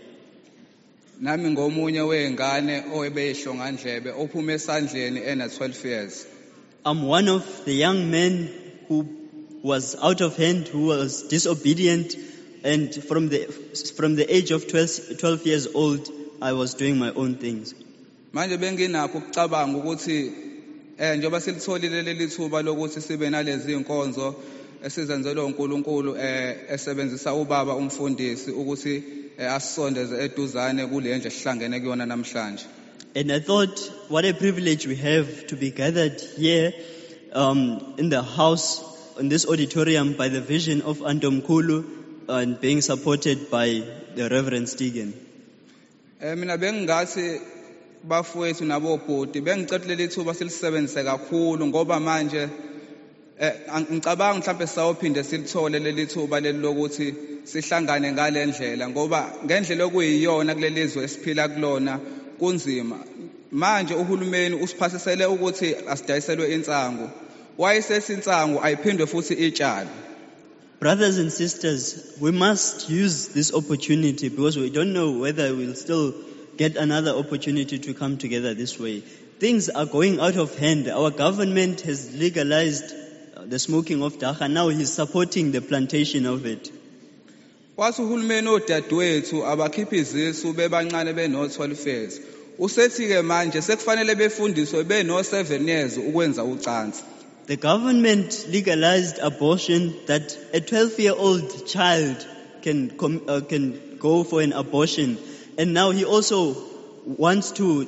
Nami ngomunye weingane obeyihlongandlebe ophuma esandleni ena 12 years. I'm one of the young men who was out of hand, who was disobedient, and from the age of 12 years old, I was doing my own things. Manje benginakho ukucabanga ukuthi njengoba silitholile leli thuba lokuthi sibe nalezi inkonzo esizenzelwe uNkulunkulu esebenzisa ubaba umfundisi ukuthi asondeze eduzane kule nje sihlangene kuyona namhlanje. And I thought, what a privilege we have to be gathered here in the house, in this auditorium, by the vision of Antomkhulu and being supported by the Reverend Stegen. Mina bengingathi bafowethu nabobhodi bengicela leli thuba silisebenzise kakhulu ngoba manje ngicabanga mhlawumbe sawuphinde silithole leli thuba leli lokuthi sihlangane ngalendlela ngoba ngendlela okuyiyona kulelizwe esiphila kulona kunzima. Manje uhulumeni usiphasisele ukuthi asidayiselwe insangu. Wayesethi insangu ayiphindwe futhi itshalo. Brothers and sisters, we must use this opportunity because we don't know whether we'll still get another opportunity to come together this way. Things are going out of hand. Our government has legalized the smoking of dagga. Now he's supporting the plantation of it. Wathi uhulumeni odadewethu abakhipha izisu bebancane beno 12 years. Usethi ke manje sekufanele befundiswe beno 7 years ukwenza ucansi. The government legalized abortion, that a 12-year-old child can go for an abortion. And now he also wants to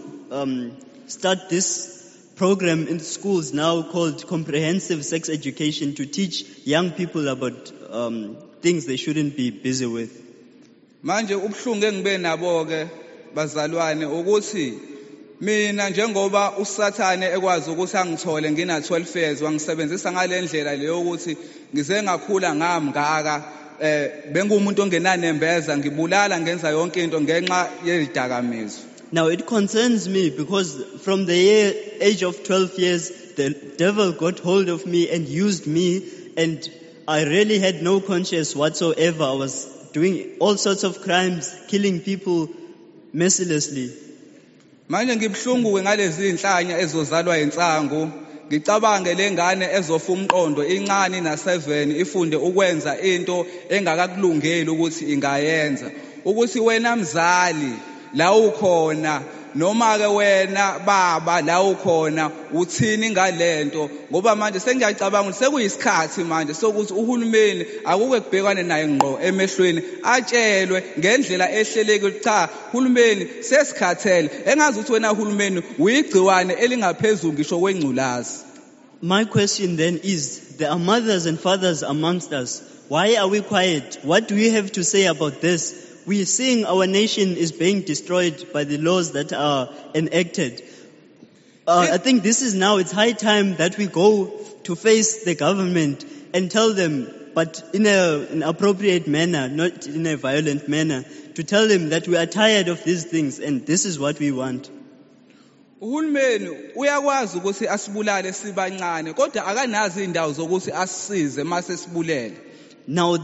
start this program in schools now called comprehensive sex education to teach young people about things they shouldn't be busy with. Manje ubhlungu engibe nabo ke bazalwane ukuthi mina njengoba usathane ekwazi ukuthi angithole ngina 12 years wangisebenzisa ngalendlela leyo ukuthi ngize ngakhula ngamngaka bengumuntu ongenanembeza ngibulala ngenza yonke into ngenxa yezidakamizwa. Now it concerns me because from the age of 12 years the devil got hold of me and used me, and I really had no conscience whatsoever. I was doing all sorts of crimes, killing people mercilessly. Manje ngibhlungu ngalezi inhlanya ezozalwa insangu ngicabange lengane ezofa umqondo incane na 7 ifunde ukwenza into engakakulungeli ukuthi ingayenza, ukuthi wena mzali la ukhona noma ke wena baba la ukhona uthini ngalento, ngoba manje sengiyacabanga ukuthi sekuyisikhathi manje sokuthi uhulumeni akuke kubhekwane naye ngqo emehlweni atshelwe ngendlela ehleleke cha uhulumeni sesikhathele engazi ukuthi wena uhulumeni uyigciwane elingaphezulu ngisho kwengculazi. My question then is, there are mothers and fathers amongst us. Why are we quiet? What do we have to say about this? We are seeing our nation is being destroyed by the laws that are enacted. I think this is now, it's high time that we go to face the government and tell them, but in an appropriate manner, not in a violent manner, to tell them that we are tired of these things and this is what we want. Uhulumeni uyakwazi ukuthi asibulale sibancane kodwa akanazi indawo zokuthi asisize mase sibulele. Now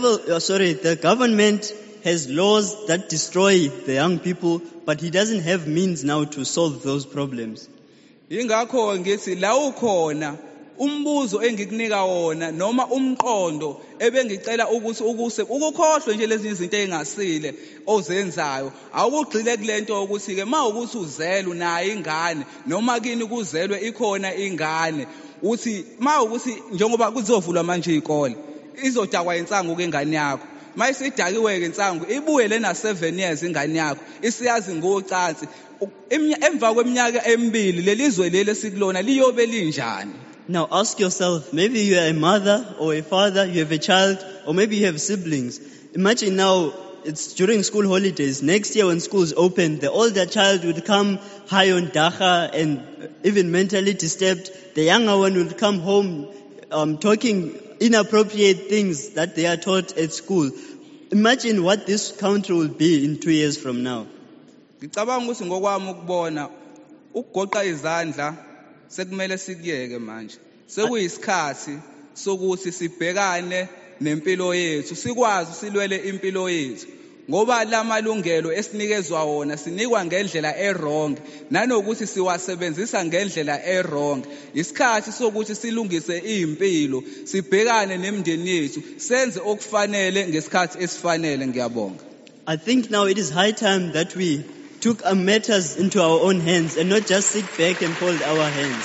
the government has laws that destroy the young people, but he doesn't have means now to solve those problems. Ingakho ngithi la ukhona umbuzo engikunika wona noma umqondo ebengicela ukuthi ukukhohlwe nje lezi izinto ezingasile ozenzayo awukugxile kulento ukuthi ke mawukuthi uzela unayo ingane noma kini kuzelwe ikhona ingane uthi mawukuthi njengoba kuzovulwa manje izikole izodakwa insangu ke ingane yakho mayisidakiwe ke insangu ibuye lena 7 years ingane yakho isiyazi ngocansi emva kweminyaka emibili lelizwe leli sikulona liyobe linjani. Now ask yourself, maybe you are a mother or a father, you have a child, or maybe you have siblings. Imagine now it's during school holidays. Next year when schools open, the older child would come high on dacha and even mentally disturbed. The younger one will come home talking inappropriate things that they are taught at school. Imagine what this country will be in 2 years from now. Ngicabanga ukuthi ngokwami ukubona ukugoqa izandla sekumele sikuyeke manje. Sekuyisikhathi sokuthi sibhekane nempilo yethu, sikwazi silwele impilo yethu. Ngoba lamalungelo esinikezwa wona sinikwa ngendlela errong nanokuthi siwasebenzisa ngendlela errong. Isikhathi sokuthi silungise impilo, sibhekane nemndeni yethu, senze okufanele ngesikhathi esifanele. Ngiyabonga. I think now it is high time that we took our matters into our own hands and not just sit back and fold our hands.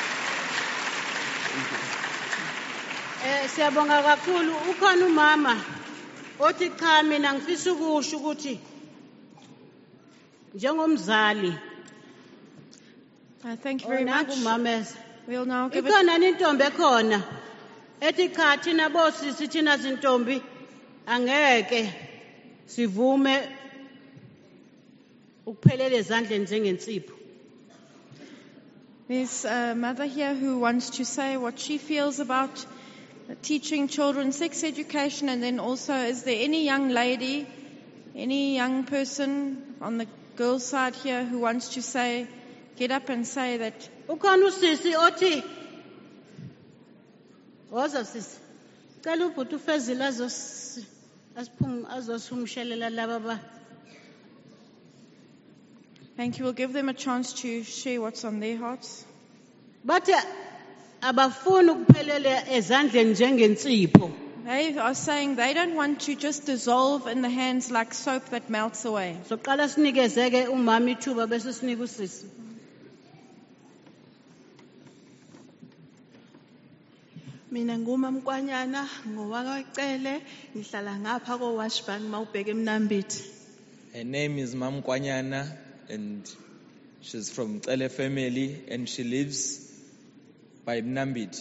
Siyabonga kakhulu. Ukhona umama othi cha mina ngifisa ukusho ukuthi njengomzali. Thank you very much. We'll now give it. Ikhona intombi ekhona ethi cha thina bosisi thina zintombi angeke sivume ukuphelela ezandleni njengensipho. There's a mother here who wants to say what she feels about teaching children sex education, and then also, is there any young lady, any young person on the girls' side here who wants to say, get up and say that? Ukhona usisi othi woza sisi cela ubhuti uFezile azosumshelela laba ba. Thank you. We'll give them a chance to share what's on their hearts. But abafuni ukuphelela ezandleni njengensipho. They are saying they don't want to just dissolve in the hands like soap that melts away. So qala sinikezeke umama ithuba bese sinika usisi. Mina nguma Mkwanyana ngowakacele ngihlala ngapha ko Washburn mawubheka eMnambithi. Her name is Mam Kwanyana and she's from Cele family and she lives by Mnambithi.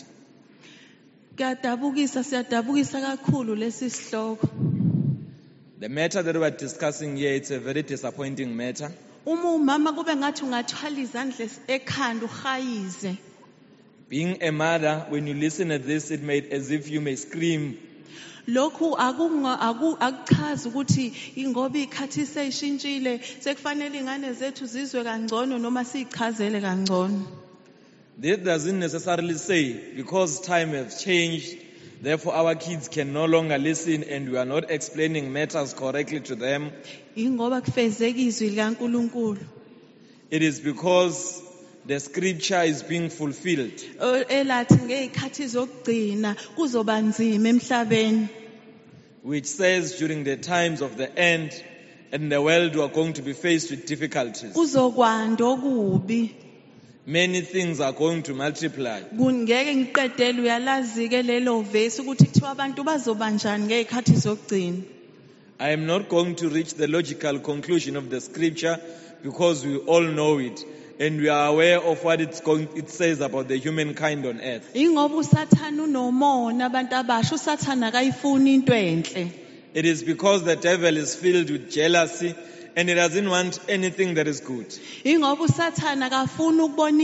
Siyadabukisa kakhulu lesi sihloko. The matter that we're discussing here, it's a very disappointing matter. Umama kube ngathi ungathwala izandla ekhanda uhayize. Being a mother, when you listen at this, it made as if you may scream. Lokhu akuchaza ukuthi ingoba ikhathi seyishintshile sekufanele ingane zethu zizwe kangcono noma sichazele kangcono. This doesn't necessarily say because time has changed, therefore our kids can no longer listen and we are not explaining matters correctly to them. Ingoba kufezeka izwi likaNkulunkulu. It is because the scripture is being fulfilled. Elathi ngezikhathi zokugcina kuzoba nzima emhlabeni. Which says during the times of the end and the world are going to be faced with difficulties. Kuzokwanda okubi. Many things are going to multiply. Kungeke ngiqedele uyalazi ke lelo verse ukuthi kuthiwa abantu bazobanjani ngezikhathi zokugcina. I am not going to reach the logical conclusion of the scripture because we all know it. And we are aware of what it says about the humankind on earth. Ingoba uSathana unomona abantu abasha uSathana akayifuni into enhle. It is because the devil is filled with jealousy and he doesn't want anything that is good. Ingoba uSathana akafuni ukubona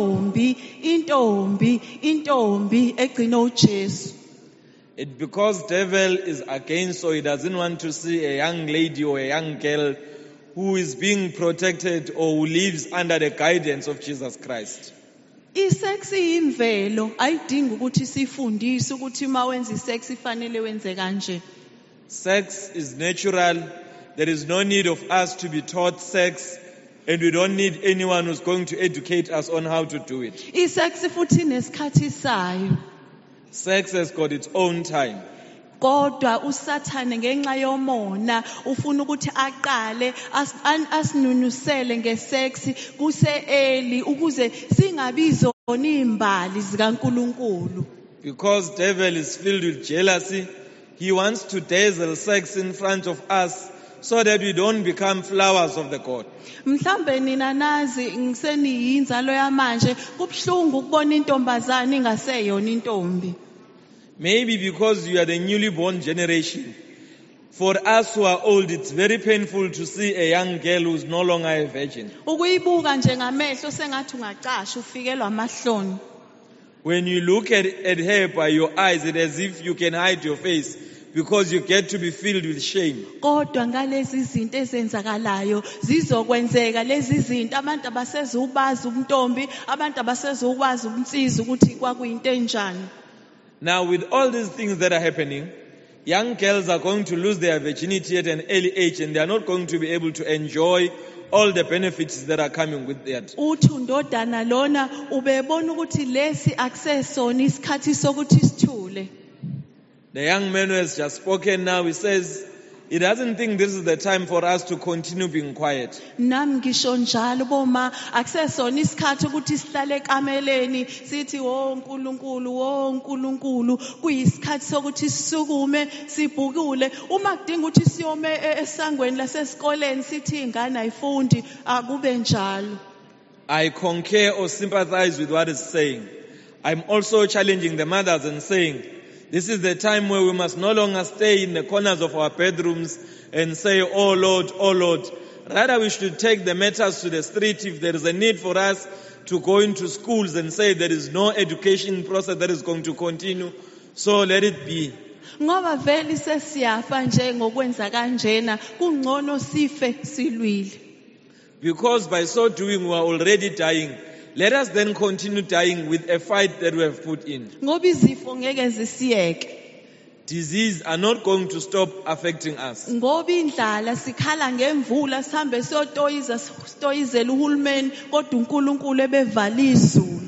intombi egcina uJesu. It because devil is against, so he doesn't want to see a young lady or a young girl who is being protected or who lives under the guidance of Jesus Christ. Isex iyimvelo ayidingi ukuthi sifundise ukuthi mawenza isex ifanele wenze kanje. Sex is natural. There is no need of us to be taught sex, and we don't need anyone who's going to educate us on how to do it. Isex futhi nesikhathi sayo. Sex has got its own time. Kodwa uSathane ngenxa yomona ufuna ukuthi aqale asinunusele ngesex kuse-early ukuze singabi zona imbali zikaNkulunkulu. Because devil is filled with jealousy, He wants to dazzle sex in front of us so that we don't become flowers of the God. Mhlambe nina nazi ngiseniyinzalo yamanje kubhlungu ukubona intombazana ingaseyona intombi. Maybe because you are the newly born generation. For us who are old, it's very painful to see a young girl who's no longer a virgin. Ukuyibuka nje ngamehlo sengathi ungaqasha ufikelwa amahloni. When you look at her by your eyes, it's as if you can hide your face because you get to be filled with shame. Kodwa ngalezi izinto ezenzakalayo zizokwenzeka lezi izinto abantu abasezubazi ubuntombi abantu abasezukwazi ubunsiza ukuthi kwakuyinto enjani. Now with all these things that are happening, young girls are going to lose their virginity at an early age and they are not going to be able to enjoy all the benefits that are coming with that. Uthi undodana lona ubebona ukuthi lesi akusesona isikhathi sokuthi sithule. The young man who has just spoken now, he says, he doesn't think this is the time for us to continue being quiet. Nami ngisho njalo boma akusesona isikhathi ukuthi sihlale ekameleni sithi woNkulunkulu kuyisikhathi sokuthi sisukume sibhukule uma kudinga ukuthi siyome esangweni lasesikoleni sithi ingane ayifundi akube njalo. I concur or sympathize with what is saying. I'm also challenging the mothers and saying, this is the time where we must no longer stay in the corners of our bedrooms and say, oh Lord, oh Lord. Rather, we should take the matters to the street if there is a need for us to go into schools and say there is no education process that is going to continue. So let it be. Ngoba vele sesiyafa nje ngokwenza kanjena kungcono sife silwile. Because by so doing we are already dying. Let us then continue dying with a fight that we have put in. Ngoba izifo ngeke zisiyeke. Disease are not going to stop affecting us. Ngoba indlala sikhala ngemvula sihambe siyotoyizela uhulumeni kodwa uNkulunkulu ebevala izulu.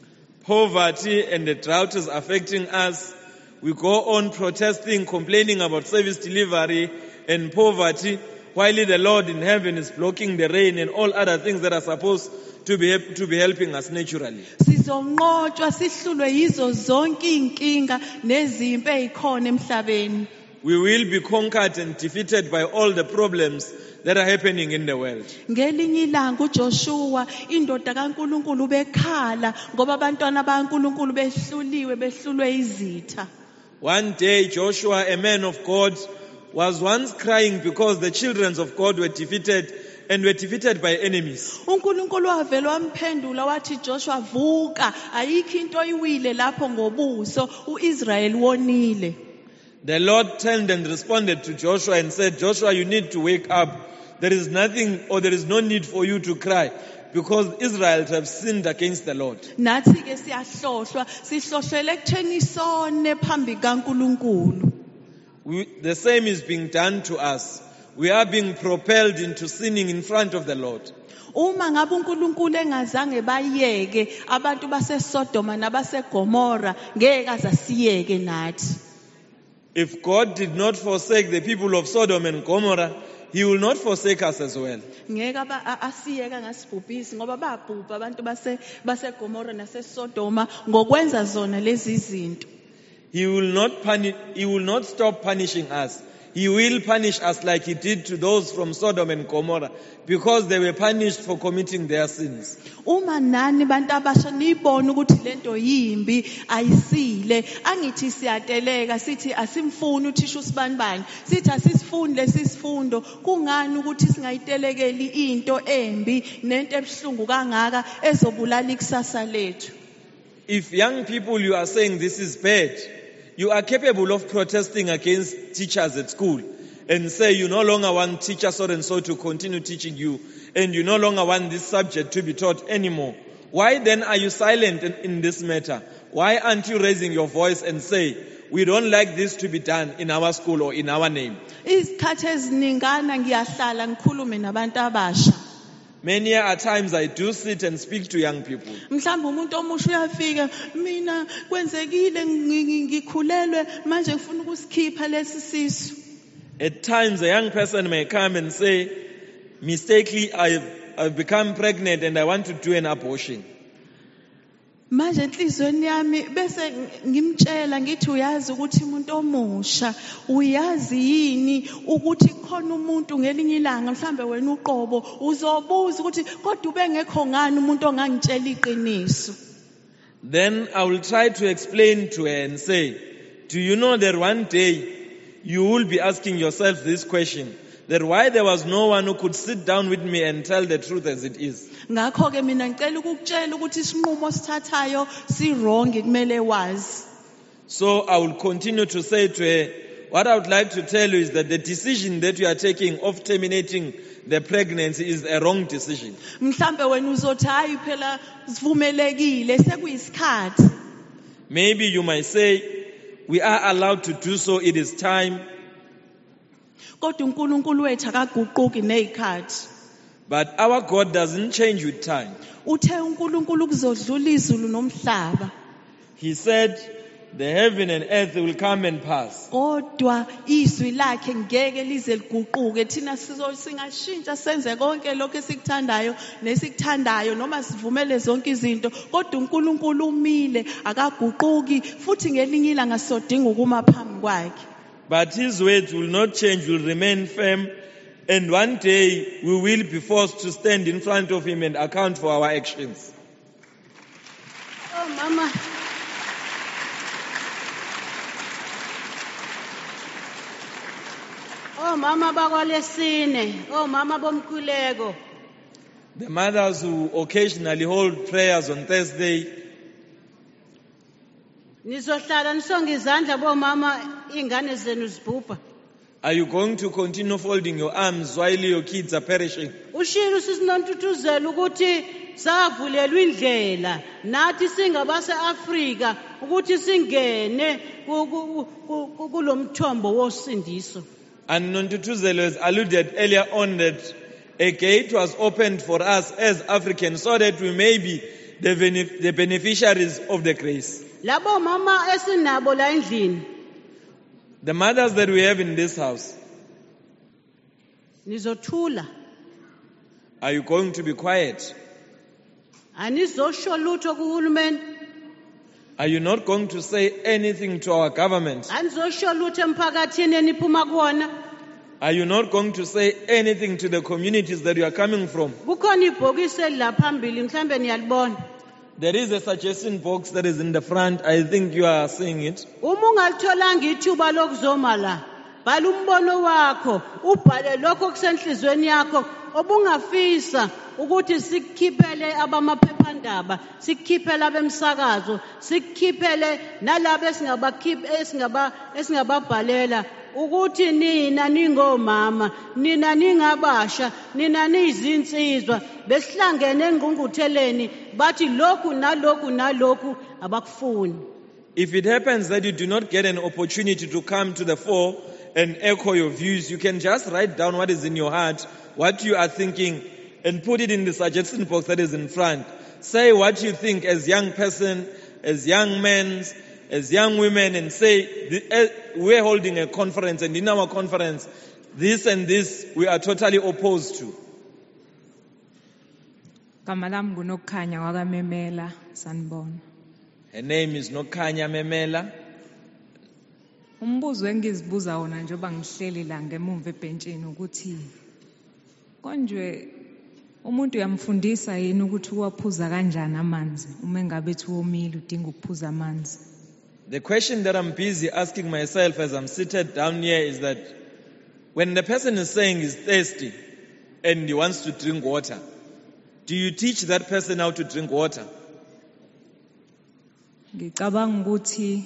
Poverty and the drought is affecting us. We go on protesting, complaining about service delivery and poverty, while the Lord in heaven is blocking the rain and all other things that are supposed to be helping us naturally. Sizonqotshwa sihlulwe yizo zonke inkinga nezimpi ezikhona emhlabeni. We will be conquered and defeated by all the problems that are happening in the world. Ngelinye ilanga uJoshua indoda kaNkulunkulu bekhala ngoba abantwana baNkulunkulu behlulwe izitha. One day Joshua, a man of God, was once crying because the children of God were defeated and were defeated by enemies. uNkulunkulu wavela wamphendula wathi Joshua vuka ayikho into oyiwile lapho ngobuso uIsrael wonile. The Lord turned and responded to Joshua and said, Joshua, you need to wake up. There is nothing or there is no need for you to cry because Israel have sinned against the Lord. Nathi ke siyahlohlwa sihlohlele ekutheni sone phambi kaNkulunkulu. The same is being done to us. We are being propelled into sinning in front of the Lord. Uma ngabe uNkulunkulu engazange bayeke abantu baseSodoma nabaseGomora ngeke azasiyeke nathi. If God did not forsake the people of Sodom and Gomorrah, He will not forsake us as well. Ngeke asiyeka ngasibhubhisi ngoba babhubha abantu baseGomora naseSodoma ngokwenza zona lezi zinto. He will not stop punishing us. He will punish us like He did to those from Sodom and Gomorrah because they were punished for committing their sins. Uma nani bantu abasha nibona ukuthi lento yimbi ayisile angithi siyateleka sithi asimfuni uthisha usibanibani sithi asisifuni lesisifundo kungani ukuthi singayitelekeli into embi nento ebhlungu kangaka ezobulala ikusasa lethu. If young people you are saying this is bad, you are capable of protesting against teachers at school and say you no longer want teacher so and so to continue teaching you and you no longer want this subject to be taught anymore. Why then are you silent in this matter? Why aren't you raising your voice and say, we don't like this to be done in our school or in our name? Izikhathi eziningana ngiyahlala ngikhulume nabantu abasha. Many a times I do sit and speak to young people. Mhlawumbe umuntu omusha uyafika mina kwenzekile ngikhulelwe manje ngifuna ukusikhipha lesi sisu. At times a young person may come and say, mistakenly I've become pregnant and I want to do an abortion. Manje enhlizweni yami bese ngimtshela ngithi uyazi ukuthi umuntu omusha uyazi yini ukuthi khona umuntu ngelinye ilanga mhlambe wena uqobo uzobuza ukuthi kodwa ubengekho ngani umuntu ongangitshela iqiniso. Then I will try to explain to her and say, do you know that one day you will be asking yourself this question, that why there was no one who could sit down with me and tell the truth as it is. Ngakho ke mina ngicela ukukutshela ukuthi isinqumo sithathayo si wrong kumele wazi. So I will continue to say to her, what I would like to tell you is that the decision that you are taking of terminating the pregnancy is a wrong decision. Mhlambe wena uzothi hayi phela sivumelekile sekuyisikhathi. Maybe you might say, we are allowed to do so, it is time. Kodwa uNkulunkulu wethu akaguquki nezikhathi. But our God doesn't change with time. Uthe uNkulunkulu kuzodlula izulu nomhlaba. He said, the heaven and earth will come and pass. Kodwa izwi lakhe ngeke lize liguquke thina singashintsha senze konke lokho esikuthandayo nesikuthandayo noma sivumele zonke izinto kodwa uNkulunkulu umile akaguquki futhi ngelinye ilanga sodinga ukuma phambi kwakhe. But his words will not change, will remain firm, and one day we will be forced to stand in front of him and account for our actions. Oh mama. Oh mama bakwalesine, oh mama bomkhuleko. The mothers who occasionally hold prayers on Thursday, Nizohlala nisonga izandla bomama ingane zenu zibhubha. are you going to continue folding your arms while your kids are perishing? Ushilo sisinontutuzela ukuthi savulelwa indlela nathi singabase Afrika ukuthi singene kulomthombo wosindiso. And Nontutuzelo has alluded earlier on that a gate was opened for us as Africans so that we may be the beneficiaries of the grace. Labo mama esinabo la endlini The mothers that we have in this house, nizothula. are you going to be quiet? Anizosho lutho kuhulumeni. Are you not going to say anything to our government? Anizosho lutho emphakathini eniphuma kuona. Are you not going to say anything to the communities that you are coming from? Kukhona ibhokisi elilaphambili mhlambe niyalibona. There is a suggestion box that is in the front. I think you are seeing it. Uma ungalitholanga ithuba lokuzoma la, bhala umbono wakho, ubhale lokho kusenhlizweni yakho obungafisa ukuthi sikhiphele abamaphephandaba, sikhiphele abemsakazo, sikhiphele nalabo esingababhalela ukuthi nina ningomama, nina ningabasha, nina niyizinsizwa besihlangene engqungqutheleni bathi lokhu nalokhu nalokhu abakufuni. If it happens that you do not get an opportunity to come to the fore and echo your views, you can just write down what is in your heart, what you are thinking, and put it in the suggestion box that is in front. Say what you think as young person, as young men, as young women, and say, we're holding a conference, and in our conference, this and this we are totally opposed to. Gama lami nguNokukhanya kwaMemela sanibona. Her name is Nokukhanya Memela. Umbuzo engizibuza wona njengoba ngihleli la ngemumva ebhentshini ukuthi konje umuntu uyamfundisa yini ukuthi uwaphuza kanjani amanzi uma engabe ethi womile udinga ukuphuza amanzi. The question that I'm busy asking myself as I'm seated down here is that when the person is saying he's thirsty and he wants to drink water, do you teach that person how to drink water? Ngicabanga ukuthi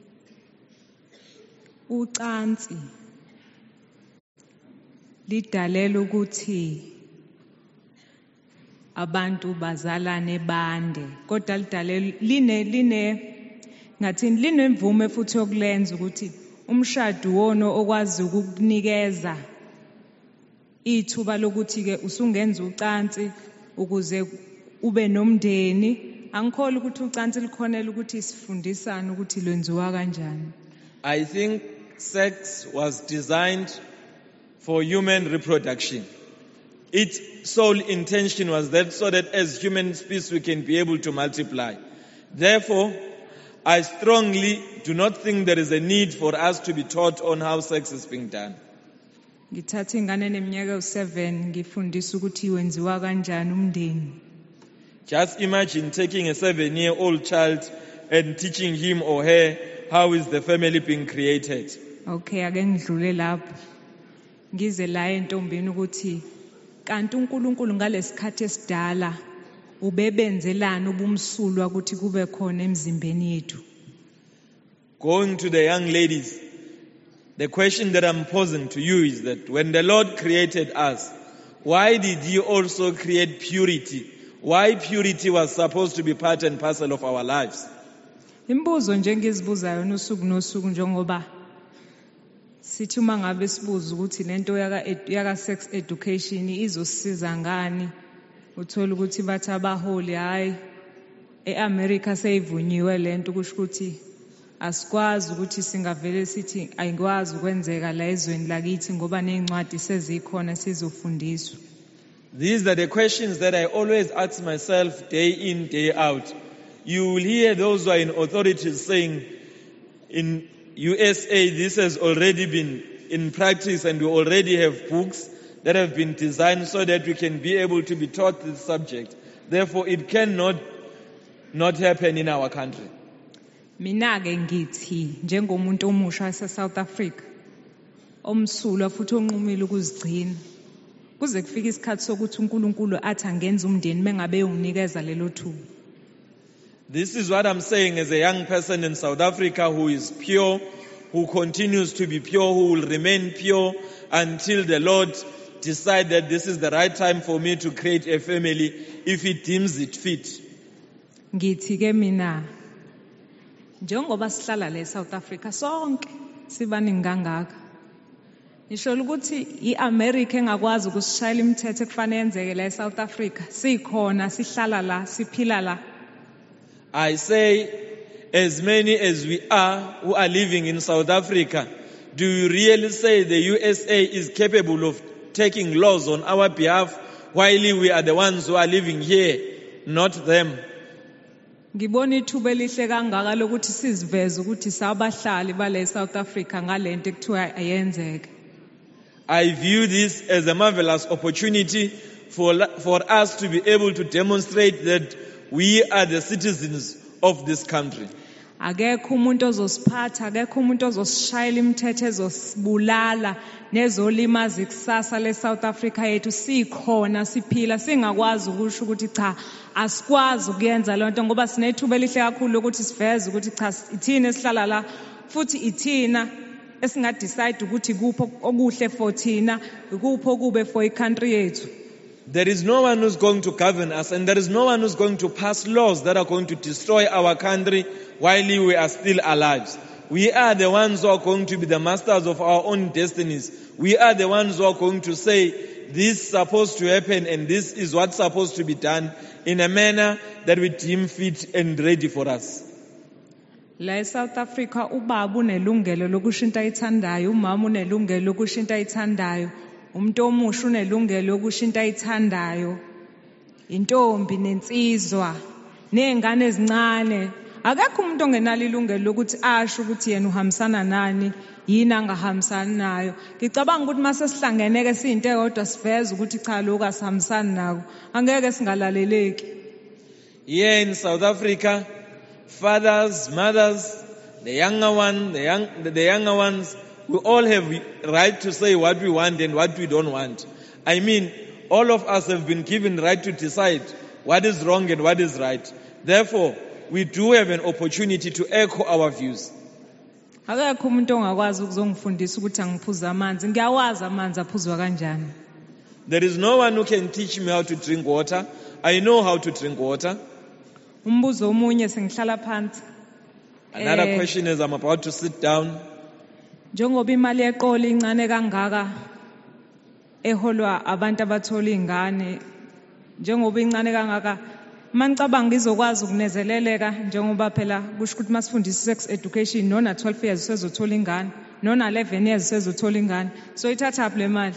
ucansi lidalela ukuthi abantu bazalane bande kodwa lidalela ngathini linemvume futhi yokulenza ukuthi umshado wona okwazi ukukunikeza ithuba lokuthi ke usungenza ucansi ukuze ube nomndeni. Angikholwa ukuthi ucansi likhonela ukuthi sifundisane ukuthi lwenziwa kanjani. I think sex was designed for human reproduction. Its sole intention was that so that as human species we can be able to multiply. Therefore, I strongly do not think there is a need for us to be taught on how sex is being done. Ngithatha ingane eneminyaka u7 ngifundisa ukuthi wenziwa kanjani umndeni. Just imagine taking a 7-year-old child and teaching him or her how is the family being created. Okay, ake ngidlule lapho. Ngize la entombini ukuthi kanti uNkulunkulu ngalesikhathi esidala ubebenzelana ubumsulwa ukuthi kube khona emzimbeni yethu. Going to the young ladies, the question that I'm posing to you is that when the Lord created us, why did He also create purity? Why purity was supposed to be part and parcel of our lives? Imbuzo nje ngizibuzayo nosuku nosuku njengoba sithi uma ngabe sibuza ukuthi lento yaka sex education izosisiza ngani, uthola ukuthi bathi abaholi hayi eAmerica seyivunyiwe lento kusho ukuthi asikwazi ukuthi singavele sithi ayikwazi ukwenzeka la ezweni lakithi ngoba nezincwadi sezikhona sizofundiswa. These are the questions that I always ask myself day in, day out. You will hear those who are in authorities saying, in USA, this has already been in practice and we already have books that have been designed so that we can be able to be taught this subject. Therefore, it cannot not happen in our country. Mina ke ngithi njengomuntu omusha waseSouth Africa omsulwa futhi onqumile ukuzigcina kuze kufike isikhathi sokuthi uNkulunkulu athi angenza umndeni mengabe unginikeza lelo thuba. This is what I'm saying as a young person in South Africa who is pure, who continues to be pure, who will remain pure until the Lord decides that this is the right time for me to create a family if He deems it fit. Ngithi ke mina njengoba sihlala le South Africa sonke sibaningi kangaka ngisho ukuthi iAmerica engakwazi ukusishayela imithetho ekufanele yenzeke la eSouth Africa sikhona sihlala la siphila la. I say, as many as we are who are living in South Africa, do you really say the USA is capable of taking laws on our behalf while we are the ones who are living here, not them? Ngibona ithuba elihle kangaka lokuthi siziveze ukuthi sabahlali bale South Africa ngalento ekuthiwa ayenzeke. I view this as a marvelous opportunity for us to be able to demonstrate that we are the citizens of this country. Akekho umuntu ozosiphatha, akekho umuntu ozosishayela imithetho ezosibulala nezolimaza ikusasa le South Africa yethu sikhona siphila singakwazi ukusho ukuthi cha asikwazi ukuyenza lonto ngoba sinethuba elihle kakhulu ukuthi siveze ukuthi cha ithina esihlala la futhi ithina esinga decide ukuthi kupho okuhle for thina kupho kube for icountry yethu. There is no one who's going to govern us and there is no one who's going to pass laws that are going to destroy our country while we are still alive. We are the ones who are going to be the masters of our own destinies. We are the ones who are going to say this is supposed to happen and this is what's supposed to be done in a manner that we deem fit and ready for us. La South Africa ubaba unelungelo lokushintsha ayithandayo, umama unelungelo lokushintsha ayithandayo. Umuntu omusha unelungelo lokushintsha ayithandayo. Intombi nensizwa nezingane ezincane akekho umuntu ongenalo ilungelo lokuthi asho ukuthi yena uhambisana nani yini angahambisani nayo. Ngicabanga ukuthi mase sihlangene ke siyinto eyodwa siveze ukuthi cha lokho asihambisani nako angeke singalaleleki. Here in South Africa, fathers, mothers, the younger ones, we all have right to say what we want and what we don't want. I mean, all of us have been given the right to decide what is wrong and what is right. Therefore, we do have an opportunity to echo our views. Akekho umuntu ongakwazi ukuzongifundisa ukuthi angiphuza amanzi. Ngiyawazi amanzi aphuzwa kanjani. There is no one who can teach me how to drink water. I know how to drink water. Umbuzo omunye sengihlala phansi. Another question is I'm about to sit down. Njengoba imali yeqolo incane kangaka eholwa abantu abathola ingane njengoba incane kangaka manicabanga ngizokwazi ukunezeleleka njengoba phela kusho ukuthi masifundisa sex education nona 12 years usezothola ingane nona 11 years usezothola ingane so ithatha le mali.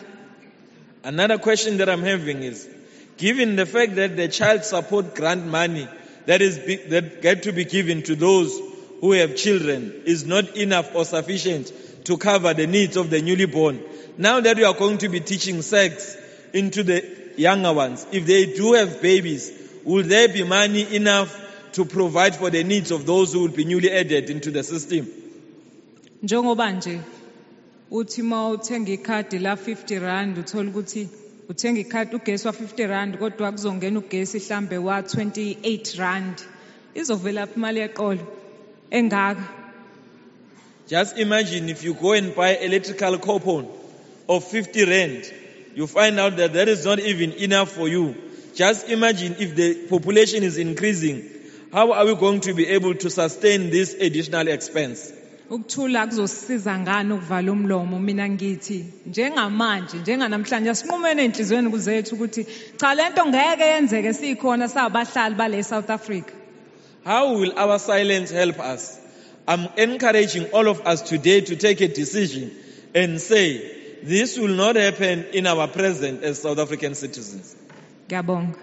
Another question that I'm having is, given the fact that the child support grant money that get to be given to those who have children is not enough or sufficient to cover the needs of the newly born. Now that we are going to be teaching sex into the younger ones, if they do have babies, will there be money enough to provide for the needs of those who will be newly added into the system? Njengoba nje uthi ma uthenga ikhadi la 50 rand uthola ukuthi uthenga ikhadi ugesi wa 50 rand kodwa kuzongena ugesi mhlambe wa 28 rand. Izovela imali yeqolo engaka. Just imagine if you go and buy electrical coupon of 50 rand, you find out that that is not even enough for you. Just imagine if the population is increasing, how are we going to be able to sustain this additional expense? Ukuthula kuzosiza ngani ukuvala umlomo? Mina ngithi njengamanje njenganamhlanje asinqumene enhlizweni kuzethu ukuthi cha lento ngeke yenzeke sikhona sabahlali bale South Africa. How will our silence help us? I'm encouraging all of us today to take a decision and say, this will not happen in our present as South African citizens. Ngiyabonga.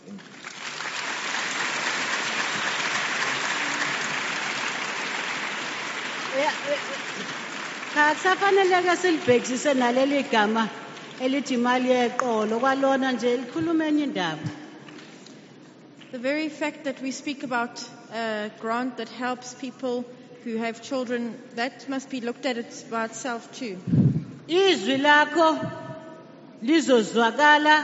Kusafaneleke silibhekisise naleli gama elithi imali yeqolo kwalona nje likhuluma enye indaba. The very fact that we speak about a grant that helps people who have children, that must be looked at it by itself too. Izwi lakho lizozwakala.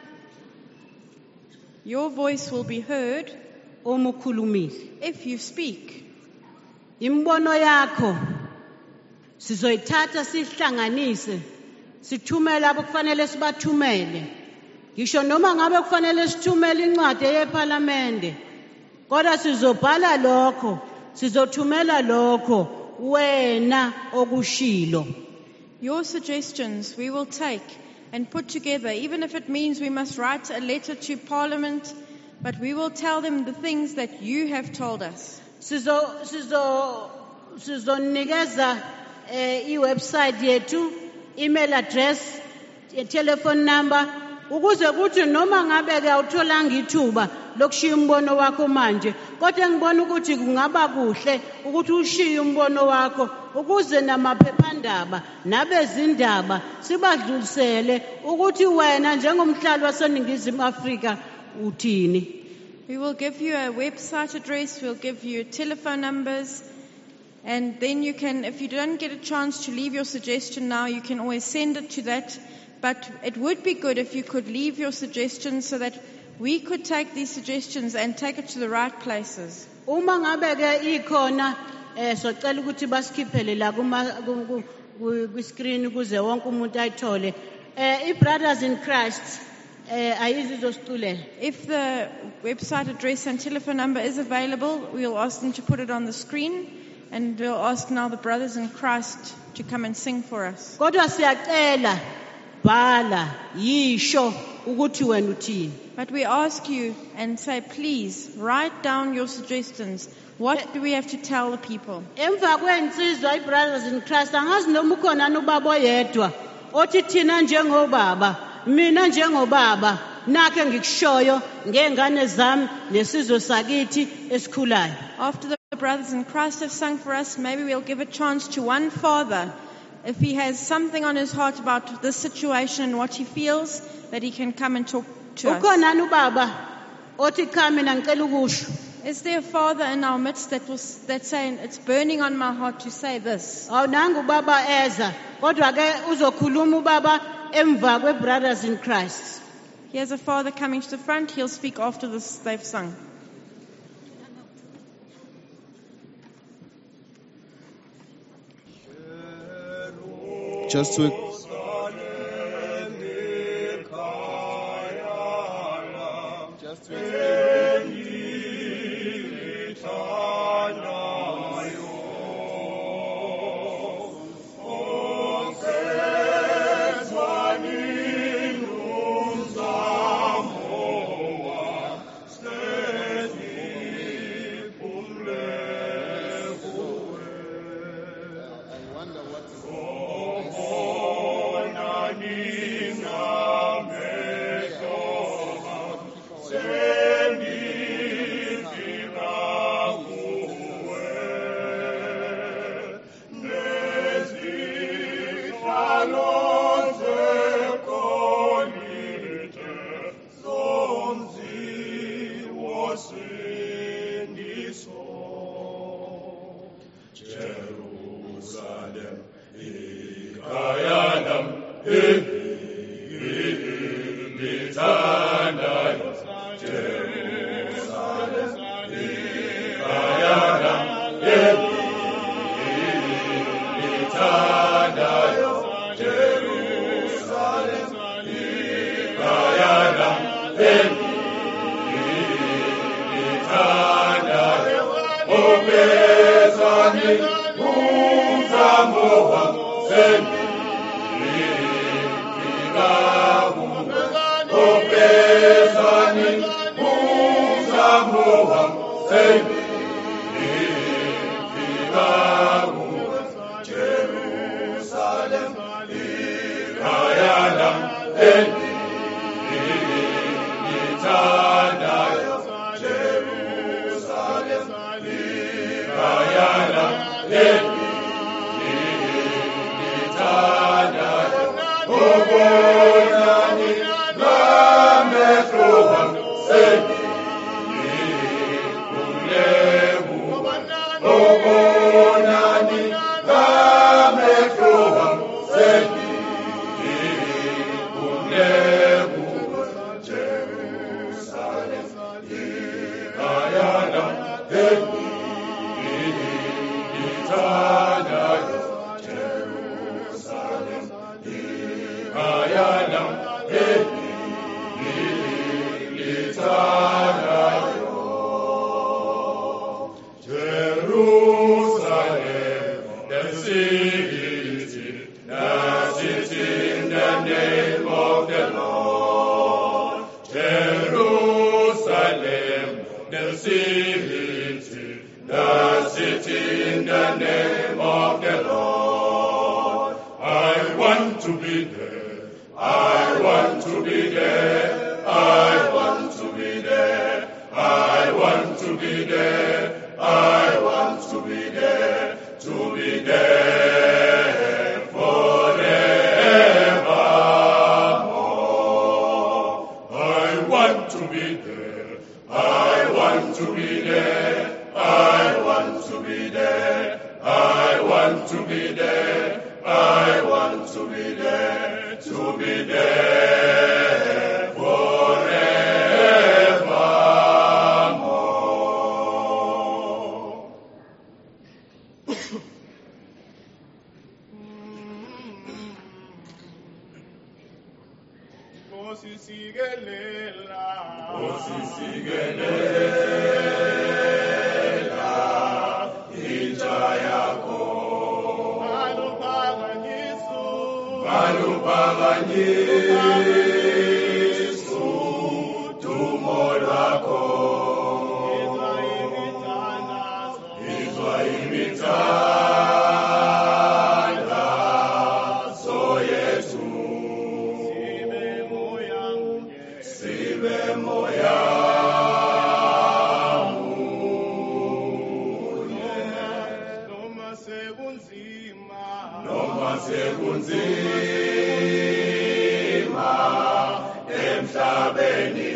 Your voice will be heard uma ukhulumile. If you speak. Imbono yakho sizoyithatha sihlanganise sithumele abakufanele sibathumele. Ngisho noma ngabe kufanele sithumele incwadi yeParliament, kodwa sizobhala lokho, sizothumela lokho wena okushilo. Your suggestions we will take and put together, even if it means we must write a letter to Parliament, but we will tell them the things that you have told us. Sizonikeza i-website yethu, email address, telephone number, ukuze kuthi noma ngabe ke awutholanga ithuba lokushiya umbono wakho manje, kodwa ngibona ukuthi kungaba kuhle ukuthi ushiye umbono wakho ukuze namaphephandaba nabezindaba sibadlulisele ukuthi wena njengomhlali waseNingizimu Afrika uthini. We will give you a website address, we'll give you telephone numbers, and then you can, if you don't get a chance to leave your suggestion now, you can always send it to that. But it would be good if you could leave your suggestions so that we could take these suggestions and take it to the right places. Uma ngabe ke ikhona socela ukuthi basikhiphele la ku screen ukuze wonke umuntu ayithole. I-Brothers in Christ ayizizositulela. If the website address and telephone number is available, we'll ask them to put it on the screen, and we'll ask now the Brothers in Christ to come and sing for us. Kodwa siyacela bhala yisho ukuthi wena uthini. But we ask you and say, please write down your suggestions. What do we have to tell the people? Emva kwensizwa i-Brothers in Christ angazi noma ukhona ubaba oyedwa othi thina njengobaba, mina njengobaba nakhe ngikushoyo ngengane zami nesizwe sakithi esikhulayo. After the Brothers in Christ have sung for us, maybe we'll give a chance to one father, if he has something on his heart about this situation and what he feels, that he can come and talk to us. Ukhona ubaba othi cha mina ngicela ukusho. Is there a father in our midst that's saying, it's burning on my heart to say this? Awunanga ubaba eza, kodwa ke uzokhuluma ubaba emva kwe-Brothers in Christ. Here's a father coming to the front. He'll speak after this they've sung. Just to Oh Jerusalem, ikayanam, ngithandayo. Jerusalem, ikayanam, ngithandayo. Jerusalem, ikayanam, ngithandayo. Obezani, umzamo wami sengifikayo. Obezani, umzamo wami sengifikayo. Jerusalem, ikhaya lami engilithandayo. Jerusalem, ikhaya lami engilithandayo. Ubonani ngamehlo wami sengikhuleko. Ubonani ngamehlo wami sengikhuleko. Jerusalem, ikhaya lami engilithandayo. Jerusalem, ikhaya lami engilithandayo. Jerusalem, the city that sits in the name of the Lord. Jerusalem, the city that sits in the name of the Lord. I want to be there. I want to be there. I want to be there. I want to be there. I want to be there. To be there forevermore. I want to be there. I want to be there. I want to be there. I want to be there. I want to be there. To be there forevermore. Osisigelela inja yakho. Baluphakanyisu dumo lwakho. Izwa imithandazo yethu. Sibe moya munye. Noma sekunzima emhlabeni.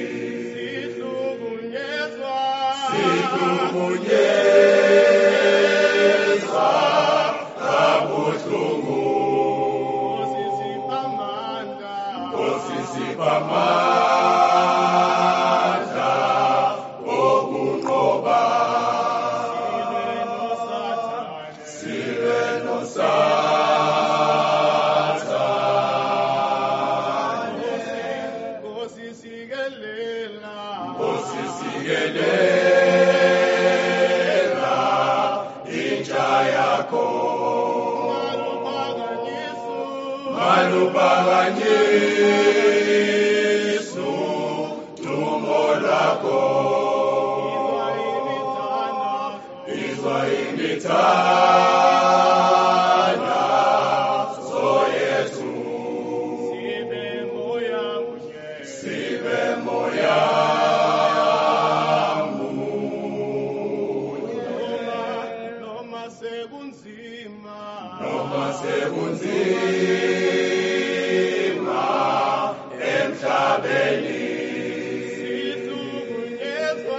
Sihlukunyezwa kabuhlungu. Nkosi sipha amandla okunqoba. Silwe noSathane. Nkosi sikelela inja yakho. Maluphakanyisu dumo lwakho. Izwa imithandazo yethu. Sibe moya munye. Noma sekunzima emhlabeni.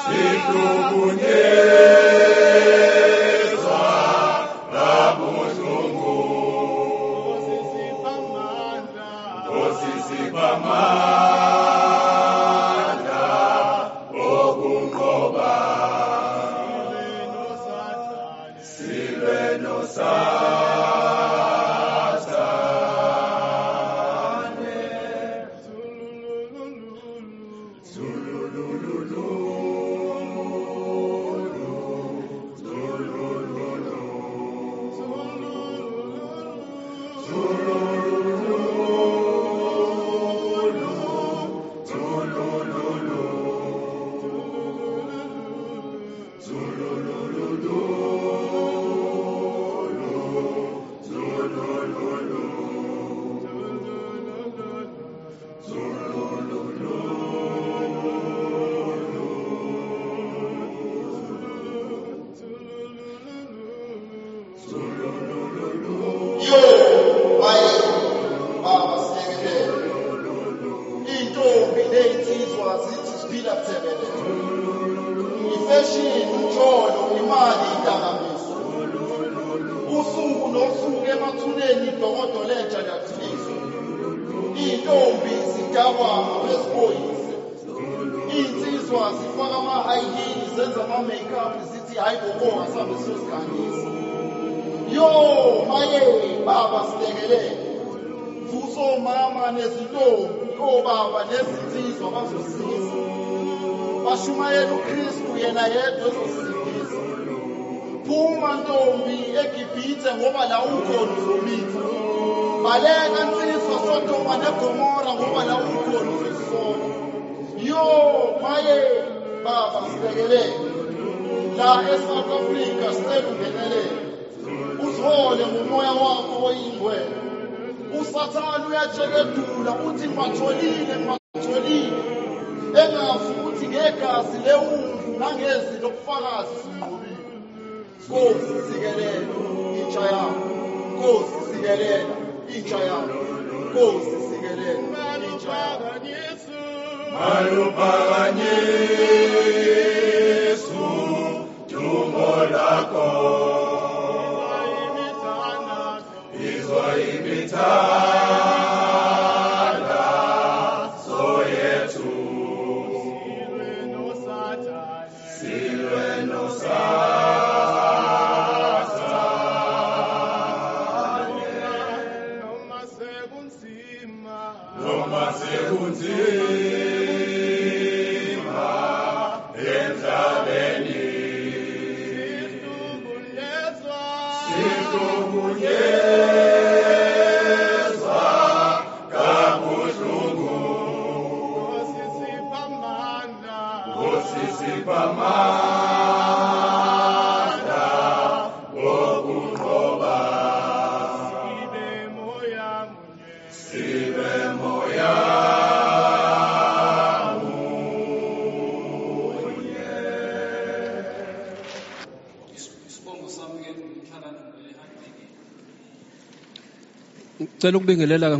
I would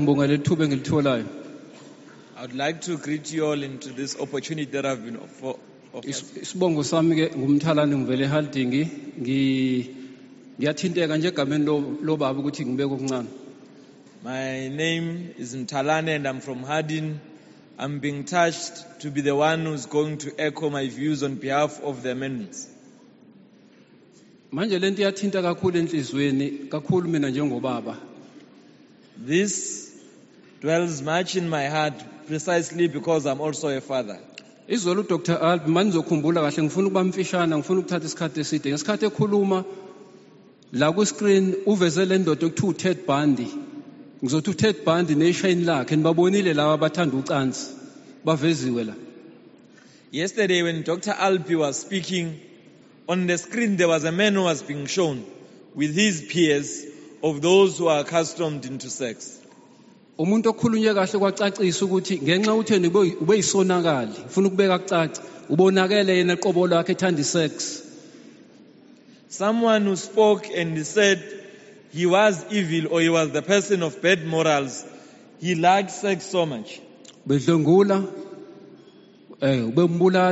like to greet you all into this opportunity that I've been offered. Isibongo sami ke ngumthalane ngivele eHaldingi ngiyathinteka nje egameni lo baba ukuthi ngibeke okuncane. My name is Mtalane and I'm from Hardin. I'm being touched to be the one who's going to echo my views on behalf of the amendments. Manje lento iyathinta kakhulu enhlizweni kakhulu mina njengobaba. This dwells much in my heart precisely because I'm also a father. Izolo Dr. Alb manizokhumbula kahle ngifuna ukuba mfishana ngifuna ukuthatha isikhathi eside ngesikhathi ekhuluma la ku screen uveze le ndoda ekuthiwa uTed Bundy ngizothi uTed Bundy neshine lakhe nibabonile laba abathanda ucansi baveziwe la. Yesterday when Dr. Alpi was speaking, on the screen there was a man who was being shown with his peers of those who are accustomed into sex. Umuntu okhulunywe kahle kwacacisa ukuthi ngenxa utheni ube yisonakali ufuna ukubeka kucaca ubonakele yena eqobo lakhe ethanda sex. Someone who spoke and he said he was evil or he was the person of bad morals. He liked sex so much. Bedlongula ube mbulali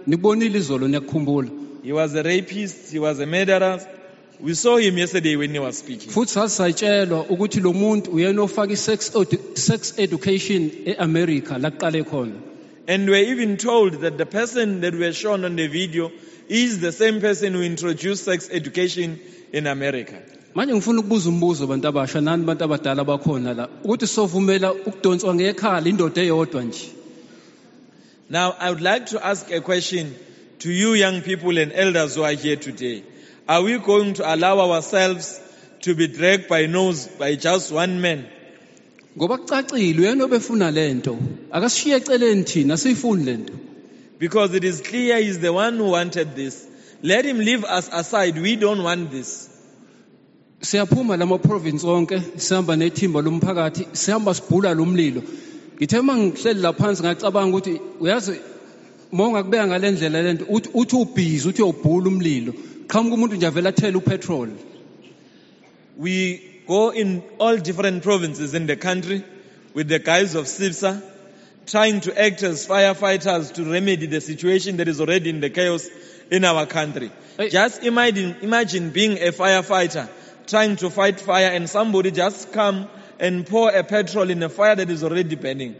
nibonile izolo niyakukhumbula. He was a rapist, he was a murderer. We saw him yesterday when he was speaking. Futhi sasitshelwa ukuthi lo muntu uyena ofaka sex education eAmerica la kuqale khona. And we're even told that the person that were shown on the video is the same person who introduced sex education in America. Manje ngifuna ukubuza umbuzo abantu abasha nani abantu abadala bakhona la ukuthi sovumela ukudonswa ngekhala indoda eyodwa nje. Now I would like to ask a question to you young people and elders who are here today. Are we going to allow ourselves to be dragged by nose by just one man? Ngoba kucacile uyena obefuna lento akashiye eceleni thina siyifuni lento. Because it is clear he's the one who wanted this. Let him leave us aside. We don't want this. Siyaphuma lama province onke sihamba nethimba lomphakathi sihamba sibhula lomlilo. Ngithe mangihleli laphansi ngacabanga ukuthi uyazi monga kubeka ngalendlela lento uthi ubhizi uthi uyobhula umlilo. Qhamuka umuntu nje avela athela upetrol. We go in all different provinces in the country with the guys of SIPSA, trying to act as firefighters to remedy the situation that is already in the chaos in our country. Just imagine being a firefighter, trying to fight fire, and somebody just come and pour a petrol in a fire that is already burning.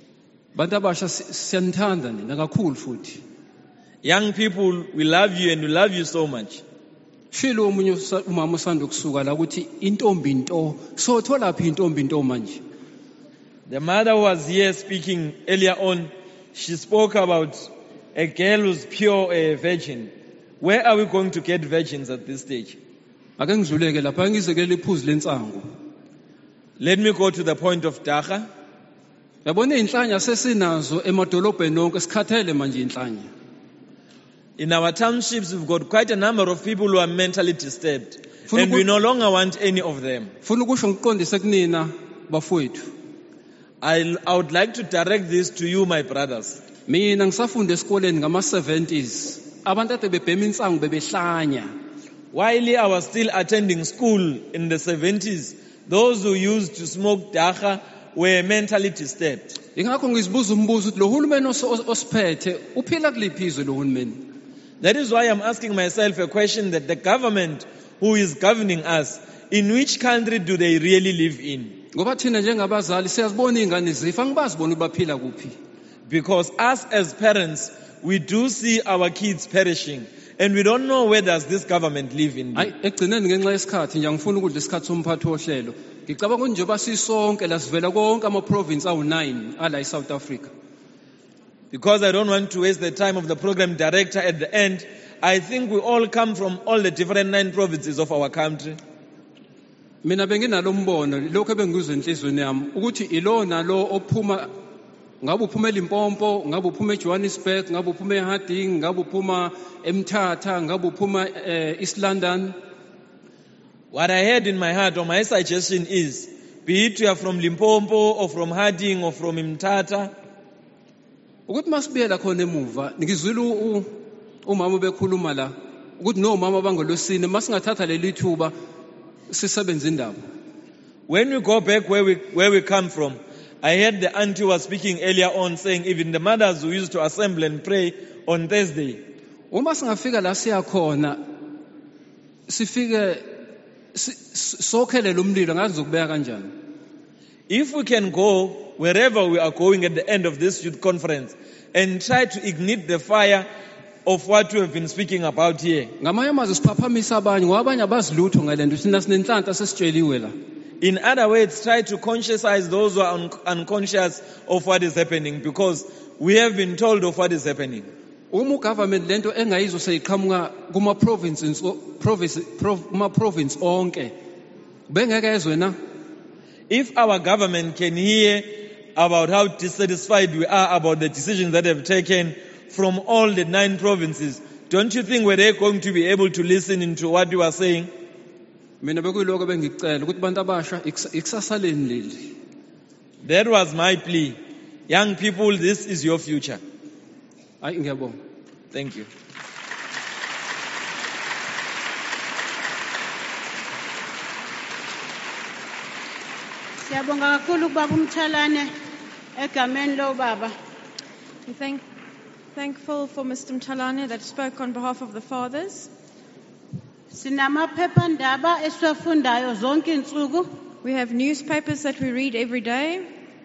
Young people, we love you and we love you so much. Shilo omunye umama usanda kusuka la ukuthi intombi into sothola phi intombi into manje. The mother who was here speaking earlier on, she spoke about a girl who's pure a virgin. Where are we going to get virgins at this stage? Ake ngizuleke lapha ngizekele iphuzu lensango. Let me go to the point of Dacha. Yabona inhlanya sesinazo emadolobheni onke sikhathele manje inhlanya. In our townships, we've got quite a number of people who are mentally disturbed, and we no longer want any of them. I would like to direct this to you, my brothers. Mina ngisafunda esikoleni ngama-70s. Abantu ade bebhema insangu bebehlanya. While I was still attending school in the 70s, those who used to smoke dacha were mentally disturbed. Ingakho ngizibuza umbuzo ukuthi lo hulumeni osiphethe uphila kuliphi izwe lo hulumeni? That is why I'm asking myself a question, that the government who is governing us, in which country do they really live in? Because us as parents, we do see our kids perishing, and we don't know where does this government live in. Ngicabanga ukuthi njengoba sisonke la sivela konke ama-province awu-9 ala eSouth Africa. Because I don't want to waste the time of the program director at the end, I think we all come from all the different 9 provinces of our country. Mina benginalo mbono lokho ebengizwe enhlizweni yami ukuthi ilona lo ophuma ngabe uphuma eLimpopo, ngabe uphuma eJohannesburg, ngabe uphuma eHarding, ngabe uphuma eMthatha, ngabe uphuma East London. What I had in my heart, or my suggestion is, be it you are from Limpopo or from Harding or from Mthatha, ukuthi masibuyela khona emuva ngizwile umama bekhuluma la ukuthi no mama bangolosini masingathatha leli thuba sisebenza indaba. When we go back where we come from, I heard the auntie was speaking earlier on saying even the mothers who used to assemble and pray on Thursday. Uma singafika la siya khona sifike sokhele lo mlilo ngazi zokubeka kanjani. If we can go wherever we are going at the end of this youth conference and try to ignite the fire of what we have been speaking about here. In other words, try to conscientize those who are unconscious of what is happening, because we have been told of what is happening. Government lento engayizo seyiqhamuka kuma-province onke bengeke ezwe na. If our government can hear about how dissatisfied we are about the decisions that have taken from all the 9 provinces, don't you think we're going to be able to listen into what you are saying? That was my plea. Young people, this is your future. Thank you. Siyabonga kakhulu kubaba uMthalane egameni lo baba. thankful for Mr. Mtalane that spoke on behalf of the fathers. Sinamaphephandaba esiwafundayo zonke insuku. We have newspapers that we read every day.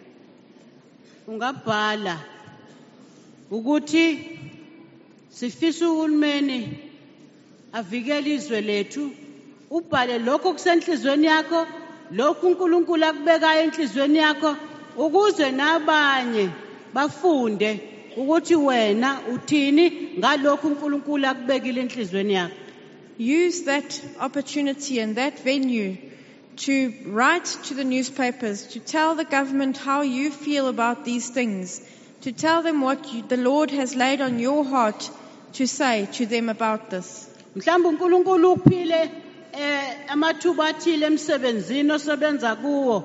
Ungabhala ukuthi sifisa uhulumeni avikele izwe lethu, ubhale lokho kusenhlizweni yakho, lokho uNkulunkulu akubekayo enhlizweni yakho, ukuze nabanye bafunde ukuthi wena uthini ngalokho uNkulunkulu akubekile enhlizweni yakho. Use that opportunity and that venue to write to the newspapers, to tell the government how you feel about these things, to tell them what the Lord has laid on your heart to say to them about this. Mhlawumbe uNkulunkulu uphile amathuba athile emsebenzini osebenza kuwo,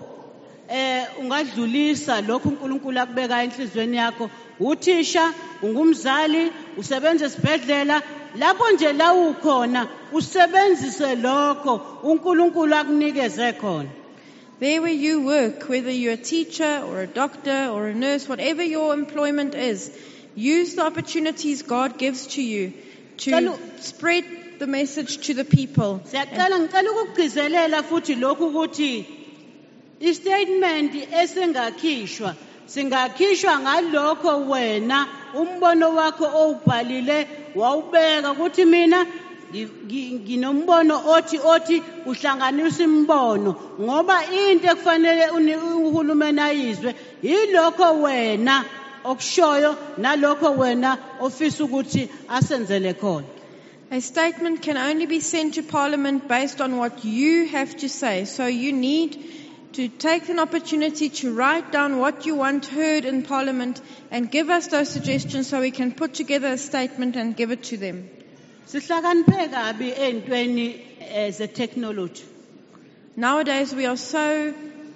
ungadlulisa lokho uNkulunkulu akubeka enhlizweni yakho. Uthisha, ungumzali, usebenza esibhedlela, lapho nje la ukhona usebenzise lokho uNkulunkulu akunikeze khona. There where you work, whether you're a teacher or a doctor or a nurse, whatever your employment is, use the opportunities God gives to you to spread the message to the people. Siyaqala ngicela ukugcizelela futhi lokhu ukuthi istatement esengakhishwa singakhishwa ngalokho wena umbono wakho owubhalile wawubeka ukuthi mina nginombono othi uhlanganisa imbono, ngoba into ekufanele uhulumeni ayizwe yilokho wena okushoyo nalokho wena ofisa ukuthi asenzele khona. A statement can only be sent to Parliament based on what you have to say. So you need to take an opportunity to write down what you want heard in Parliament and give us those suggestions so we can put together a statement and give it to them. Sihlakaniphe kabi entweni ze-technology. Nowadays we are so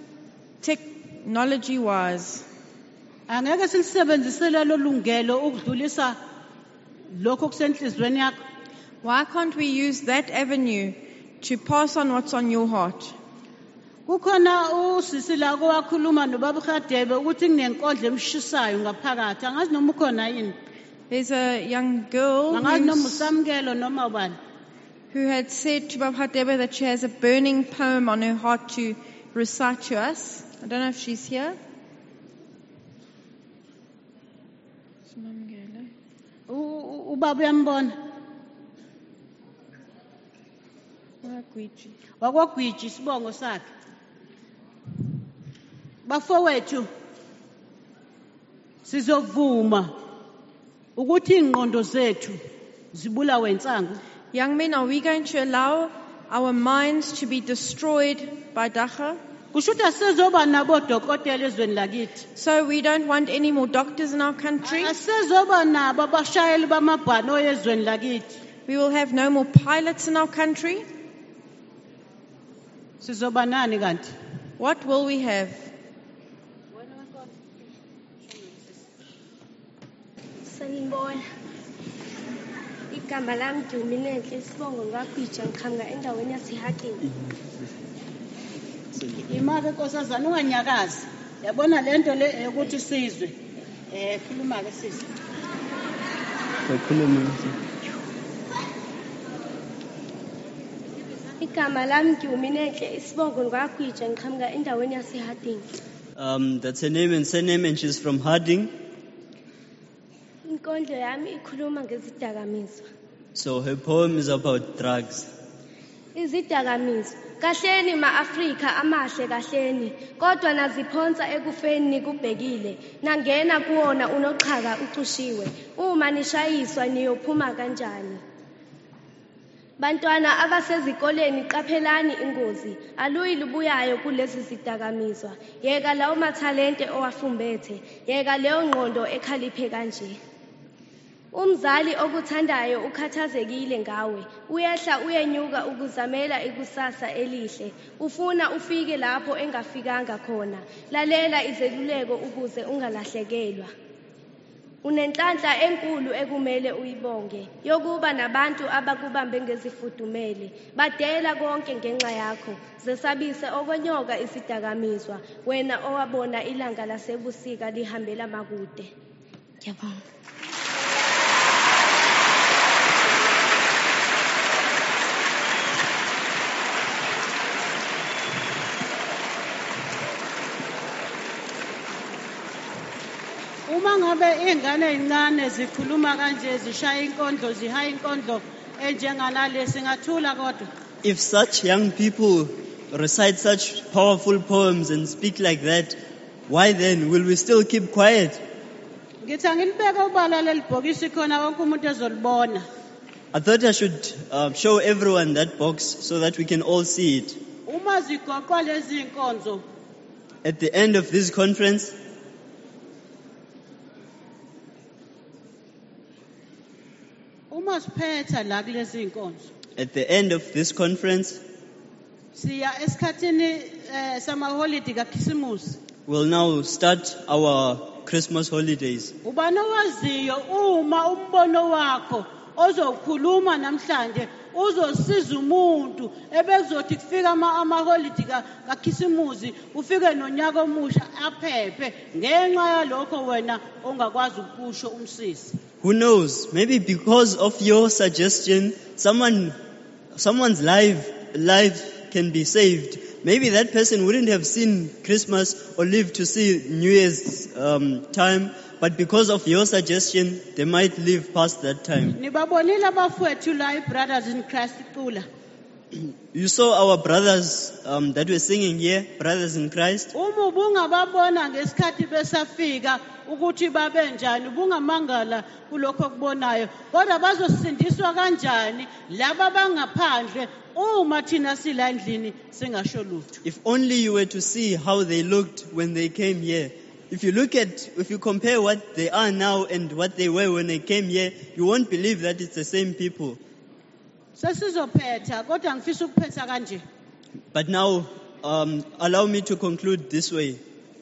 technology wise. Angeke silisebenzisele lo lungelo ukudlulisa lokho kusenhlizweni yakho. Why can't we use that avenue to pass on what's on your heart? Kukhona usisi la kowakhuluma noBaba Khadebe ukuthi kunenkondlo emshisayo ngaphakathi. Angazi noma ukhona yini. There's a young girl who had said to Baba Khadebe that she has a burning poem on her heart to recite to us. I don't know if she's here. Ubaba uyambona? Wakwagwiji isibongo sakhe. Bafowethu sizovuma ukuthi ingqondo zethu zibulawe insangu. Young men, are we going to allow our minds to be destroyed by Dacha? Kushuthi asizoba nabo dokotela ezweni lakithi. So we don't want any more doctors in our country. Asizoba nabo abashayeli bamabhanoyi ezweni lakithi. We will have no more pilots in our country. Sizoba nani kanti? What will we have? Sanibona. Igama lami Duminenhle Sibongo ngakwiJa ngiqhamuka endaweni yaseHageni. Imake nkosazana unganyakazi. Yabona lento le ukuthi sizwe. Khuluma ke sisi. Sakhuluma. Igama lami Duminenhle Sibongo ngakwiJa ngiqhamuka endaweni yaseHageni. That's her name and surname, and she's from Harding. Inkondlo yami ikhuluma ngezidakamizwa. So her poem is about drugs. Izidakamizwa kahleni ma-Afrika amahle kahleni, kodwa naziphonsa ekufeni kubhekile, nangena kuwona unoqhaka ucushiwe, uma nishayiswa niyophuma kanjani? Bantwana abasezikoleni qaphelani ingozi, aluyi lubuyayo kulezi zidakamizwa, yeka lawo mathalente owafumbethe, yeka leyo ngqondo ekhaliphe kanje. Umzali okuthandayo ukhathazekile ngawe, uyehla uyenyuka ukuzamela ikusasa elihle, ufuna ufike lapho engafikanga khona, lalela izeluleko ukuze ungalahlekelwa. Unenhlanhla enkulu ekumele uyibonge, yokuba nabantu abakubambe ngezifudumele, badela konke ngenxa yakho, zesabise okonyoka isidakamizwa, wena owabona ilanga lasebusika lihambela makude. Ngiyabonga. uma ngabe ingane ezincane zikhuluma kanje zishaya inkondlo zihaya inkondlo enjengalale singathula kodwa. If such young people recite such powerful poems and speak like that, why then will we still keep quiet? Ngithi angilibeke ubala lelibhokisi khona wonke umuntu ezolibona. I thought I should show everyone that box so that we can all see it. Uma zigoqwa lezi inkonzo At the end of this conference, uma siphetha la kulezi inkonzo at the end of this conference, siya esikhathini samaholiday kaKhisimusi. we'll now start our Christmas holidays. Ubani owaziyo uma umbono wakho ozokhuluma namhlanje uzosiza umuntu ebekuzothi kufika amaholiday kaKhisimusi ufike nonyaka omusha aphephe ngenxa yalokho wena ongakwazi ukusho umsisi. Who knows? Maybe because of your suggestion, someone's life can be saved. Maybe that person wouldn't have seen Christmas or lived to see New Year's time, but because of your suggestion, they might live past that time. Nibabonile abafowethu la brothers in Christ Kula. You saw our brothers that were singing here, brothers in Christ. Uma ubungababona ngesikhathi besafika ukuthi babe njani ubungamangala kulokho okubonayo kodwa bazosindiswa kanjani laba bangaphandle uma thina sila endlini singasho lutho. If only you were to see how they looked when they came here. If you compare what they are now and what they were when they came here, you won't believe that it's the same people. Sesizophetha kodwa ngifisa ukuphetha kanje. But now, allow me to conclude this way.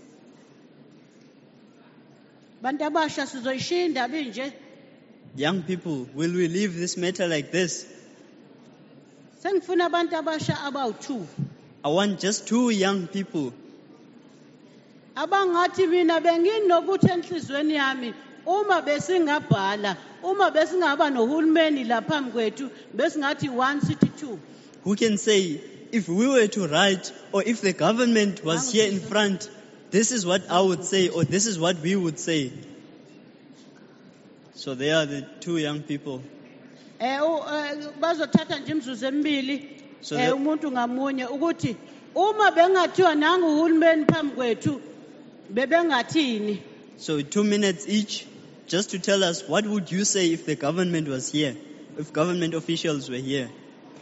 Bantu abasha sizoyishinda binje. Young people, will we leave this matter like this? Sengifuna abantu abasha abawu2. I want just 2 young people. Abangathi mina benginokuthi enhlizweni yami uma besingabhala uma besingaba nohulumeni la phambi kwethu besingathi 1 city 2. Who can say, if we were to write, or if the government was here in front, this is what I would say, or this is what we would say. So they are the 2 young people. Bazothatha nje imzuzu emibili So that- umuntu ngamunye ukuthi uma bengathiwa nangu uhulumeni phambi kwethu bebengathini. So 2 minutes each, just to tell us, what would you say if the government was here? If government officials were here?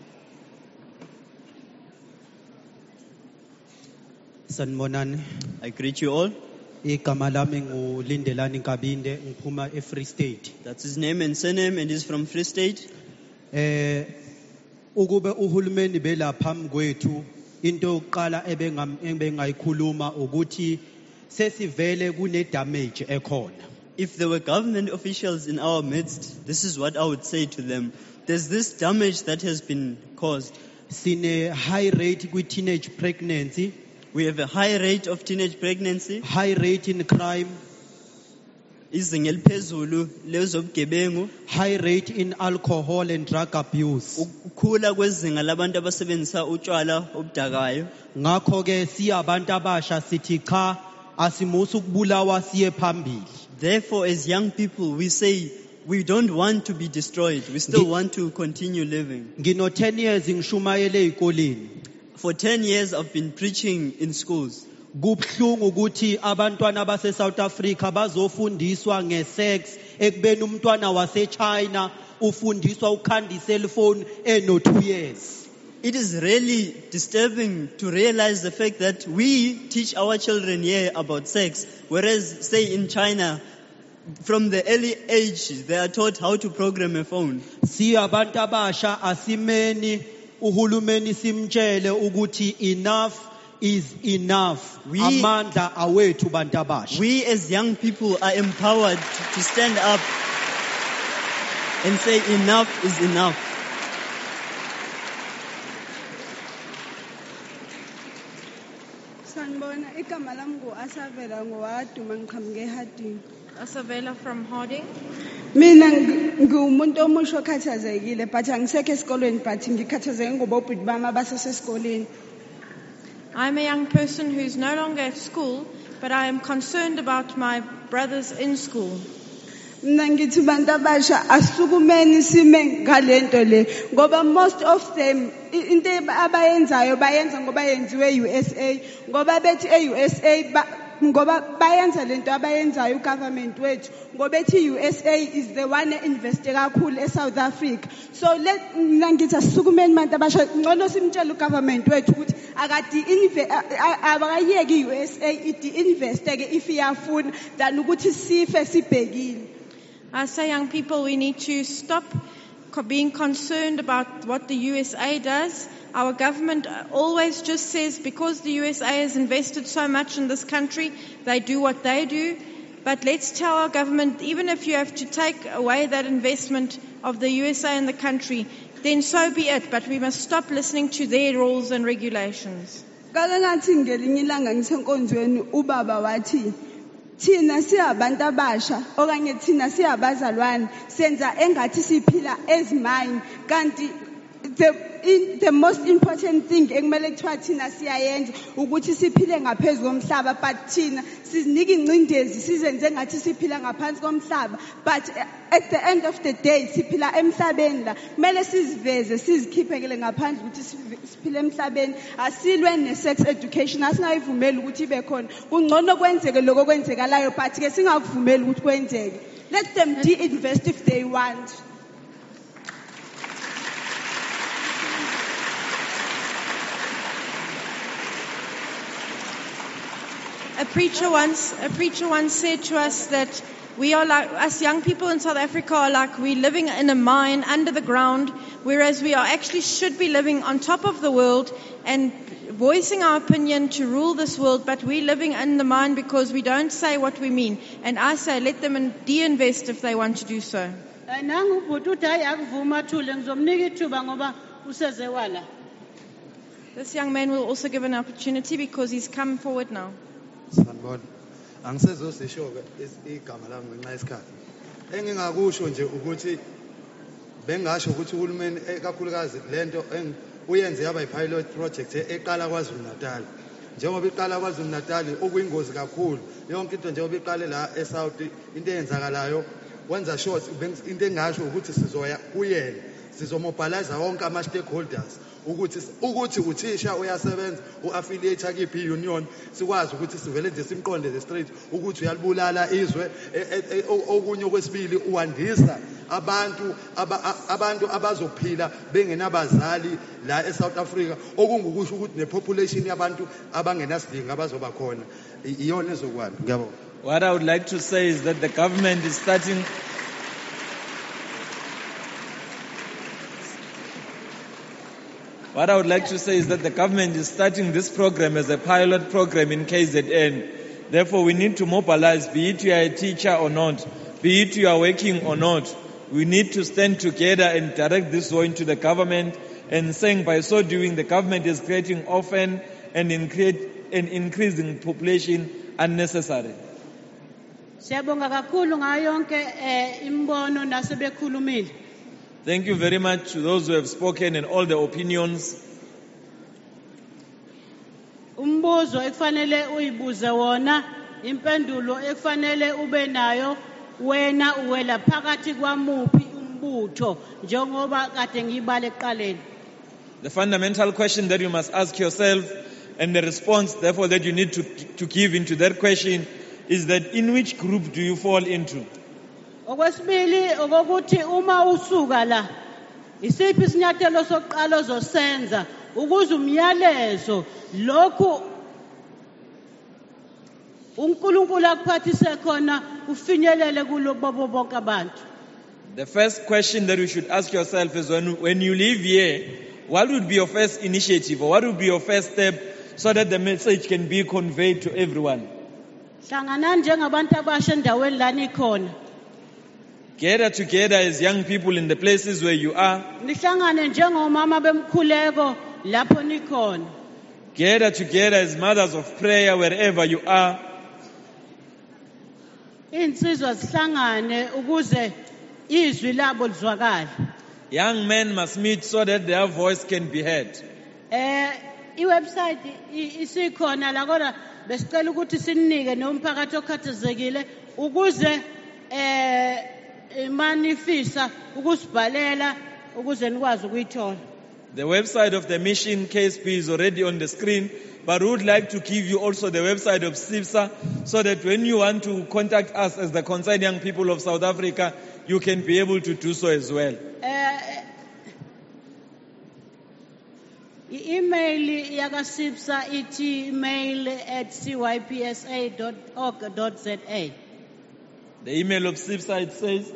Sanibonani. I greet you all. Igama lami nguLindelani Nkabinde ngiphuma eFree State. That's his name and surname, and he's from Free State. Ukube uhulumeni belaphambi kwethu into yokuqala ebengayikhuluma ukuthi sesivele kune damage ekhona. If there were government officials in our midst, this is what I would say to them. There's this damage that has been caused. Sine high rate with teenage pregnancy. We have a high rate of teenage pregnancy. High rate in crime. Izinga eliphezulu lezobugebengu. High rate in alcohol and drug abuse. Ukukhula kwezinga labantu abasebenzisa utshwala obudakayo. Ngakho ke siyabantu abasha sithi cha asimusa ukubulawa siye phambili. Therefore, as young people, we say we don't want to be destroyed. We still want to continue living. Ngino 10 years ngishumayele ezikoleni. For 10 years, I've been preaching in schools. Kubhlungu ukuthi abantwana base South Africa bazofundiswa ngesex ekubeni umntwana wase China ufundiswa ukhanda cellphone eno 2 years. It is really disturbing to realize the fact that we teach our children here about sex, whereas, say, in China, from the early age, they are taught how to program a phone. Siyabantu abasha asimeni uhulumeni simtshele ukuthi enough is enough. Amandla awethu bantu abasha. We as young people are empowered to stand up and say enough is enough. Sanibona, igama lami ngu-Asavela ngowaduma ngiqhamuke eHarding. Asavela from Harding. Mina ngiwumuntu omusha okhathazekile but angisekho esikolweni but ngikhathazeke ngobobhuti bami abasesesikoleni. I'm a young person who's no longer at school, but I am concerned about my brothers in school. Mina ngithi bantu abasha asukumeni sime ngalento le ngoba most of them into abayenzayo bayenza ngoba yenziwe USA ngoba bethi eUSA ngoba bayenza lento abayenzayo ugovernment wethu ngoba ethi USA is the one investe kakhulu eSouth Africa. So mina ngithi asukumeni bantu abasha ngcono simtshela ugovernment wethu ukuthi akadi abakayeki USA idi investe ke if iyafuna than ukuthi sife sibhekile. I say, young people, we need to stop being concerned about what the USA does. Our government always just says because the USA has invested so much in this country, they do what they do. But let's tell our government, even if you have to take away that investment of the USA in the country, then so be it. But we must stop listening to their rules and regulations. Ngathi ngelinye ilanga ngisenkonzweni ubaba wathi thina siyabantu abasha okanye thina siyabazalwane senza engathi siphila as mine kanti the most important thing ekumele kuthiwa thina siyayenza ukuthi siphile ngaphezulu komhlaba but thina sizinika ingcindezi sizenze ngathi siphila ngaphansi komhlaba but at the end of the day siphila emhlabeni la kumele siziveze sizikhiphekele ngaphandle ukuthi siphile emhlabeni asilwe ne-sex education asingayivumeli ukuthi ibe khona kungcono kwenzeke lokho kwenzekalayo but ke singakuvumeli ukuthi kwenzeke. Let them de-invest if they want. A preacher once said to us that we are like, us young people in South Africa are like we're living in a mine under the ground, whereas we are actually should be living on top of the world and voicing our opinion to rule this world, but we're living in the mine because we don't say what we mean. And I say let them de-invest if they want to do so. This young man will also give an opportunity because he's come forward now. Sanibona. Angisezosisho igama lami ngenxa yesikhathi. Engingakusho nje ukuthi bengasho ukuthi uhulumeni kakhulukazi lento uyenze yaba i-pilot project eqala KwaZulu Natal. Njengoba iqala KwaZulu Natal okuyingozi kakhulu. Yonke into njengoba iqale la eSouth into eyenzakalayo wenza short into engasho ukuthi sizoya kuyena sizomobilize wonke ama stakeholders ukuthi uthisha uyasebenza uaffiliate akiphi union sikwazi ukuthi sivele nje simqonde the straight ukuthi uyalibulala izwe okunye okwesibili uandisa abantu abazophila bengenabazali la eSouth Africa okungukusho ukuthi nepopulation yabantu abangenasidingo abazoba khona iyona ezokwazi ngiyabonga. What I would like to say is that the government is starting What I would like to say is that the government is starting this program as a pilot program in KZN. Therefore, we need to mobilize, be it you are a teacher or not, be it you are working or not. We need to stand together and direct this war into the government and saying by so doing the government is creating orphan and increasing population unnecessary. Siyabonga kakhulu ngayo yonke imbono nasebekhulumile. Thank you very much to those who have spoken and all the opinions. Umbuzo ekufanele uyibuze wona, impendulo ekufanele ube nayo, wena uwela phakathi kwamuphi umbutho njengoba kade ngibale ekuqaleni. The fundamental question that you must ask yourself and the response therefore that you need to give into that question is that in which group do you fall into? Okwesibili okokuthi uma usuka la isiphi isinyathelo sokuqala ozosenza ukuze umyalezo lokhu uNkulunkulu akuphathise khona ufinyelele kulo bobo bonke abantu. The first question that you should ask yourself is when you leave here, what would be your first initiative or what would be your first step so that the message can be conveyed to everyone? Hlanganani njengabantu abasha endaweni la nikhona. Gather together as young people in the places where you are. Nihlangane njengomama bemkhuleko lapho nikhona. Gather together as mothers of prayer wherever you are. Insizwa zihlangane ukuze izwi labo lizwakale. Young men must meet so that their voice can be heard. iwebsite isikhona la kodwa besicela ukuthi sinike nomphakathi okhathazekile ukuze manifisa ukusibhalela ukuze nikwazi ukuyithola. The website of the mission KSP is already on the screen, but we would like to give you also the website of SIPSA so that when you want to contact us as the Concerned Young People of South Africa, you can be able to do so as well. Email yaka SIPSA iti mail@cypsa.org.za. The email of SIPSA, it says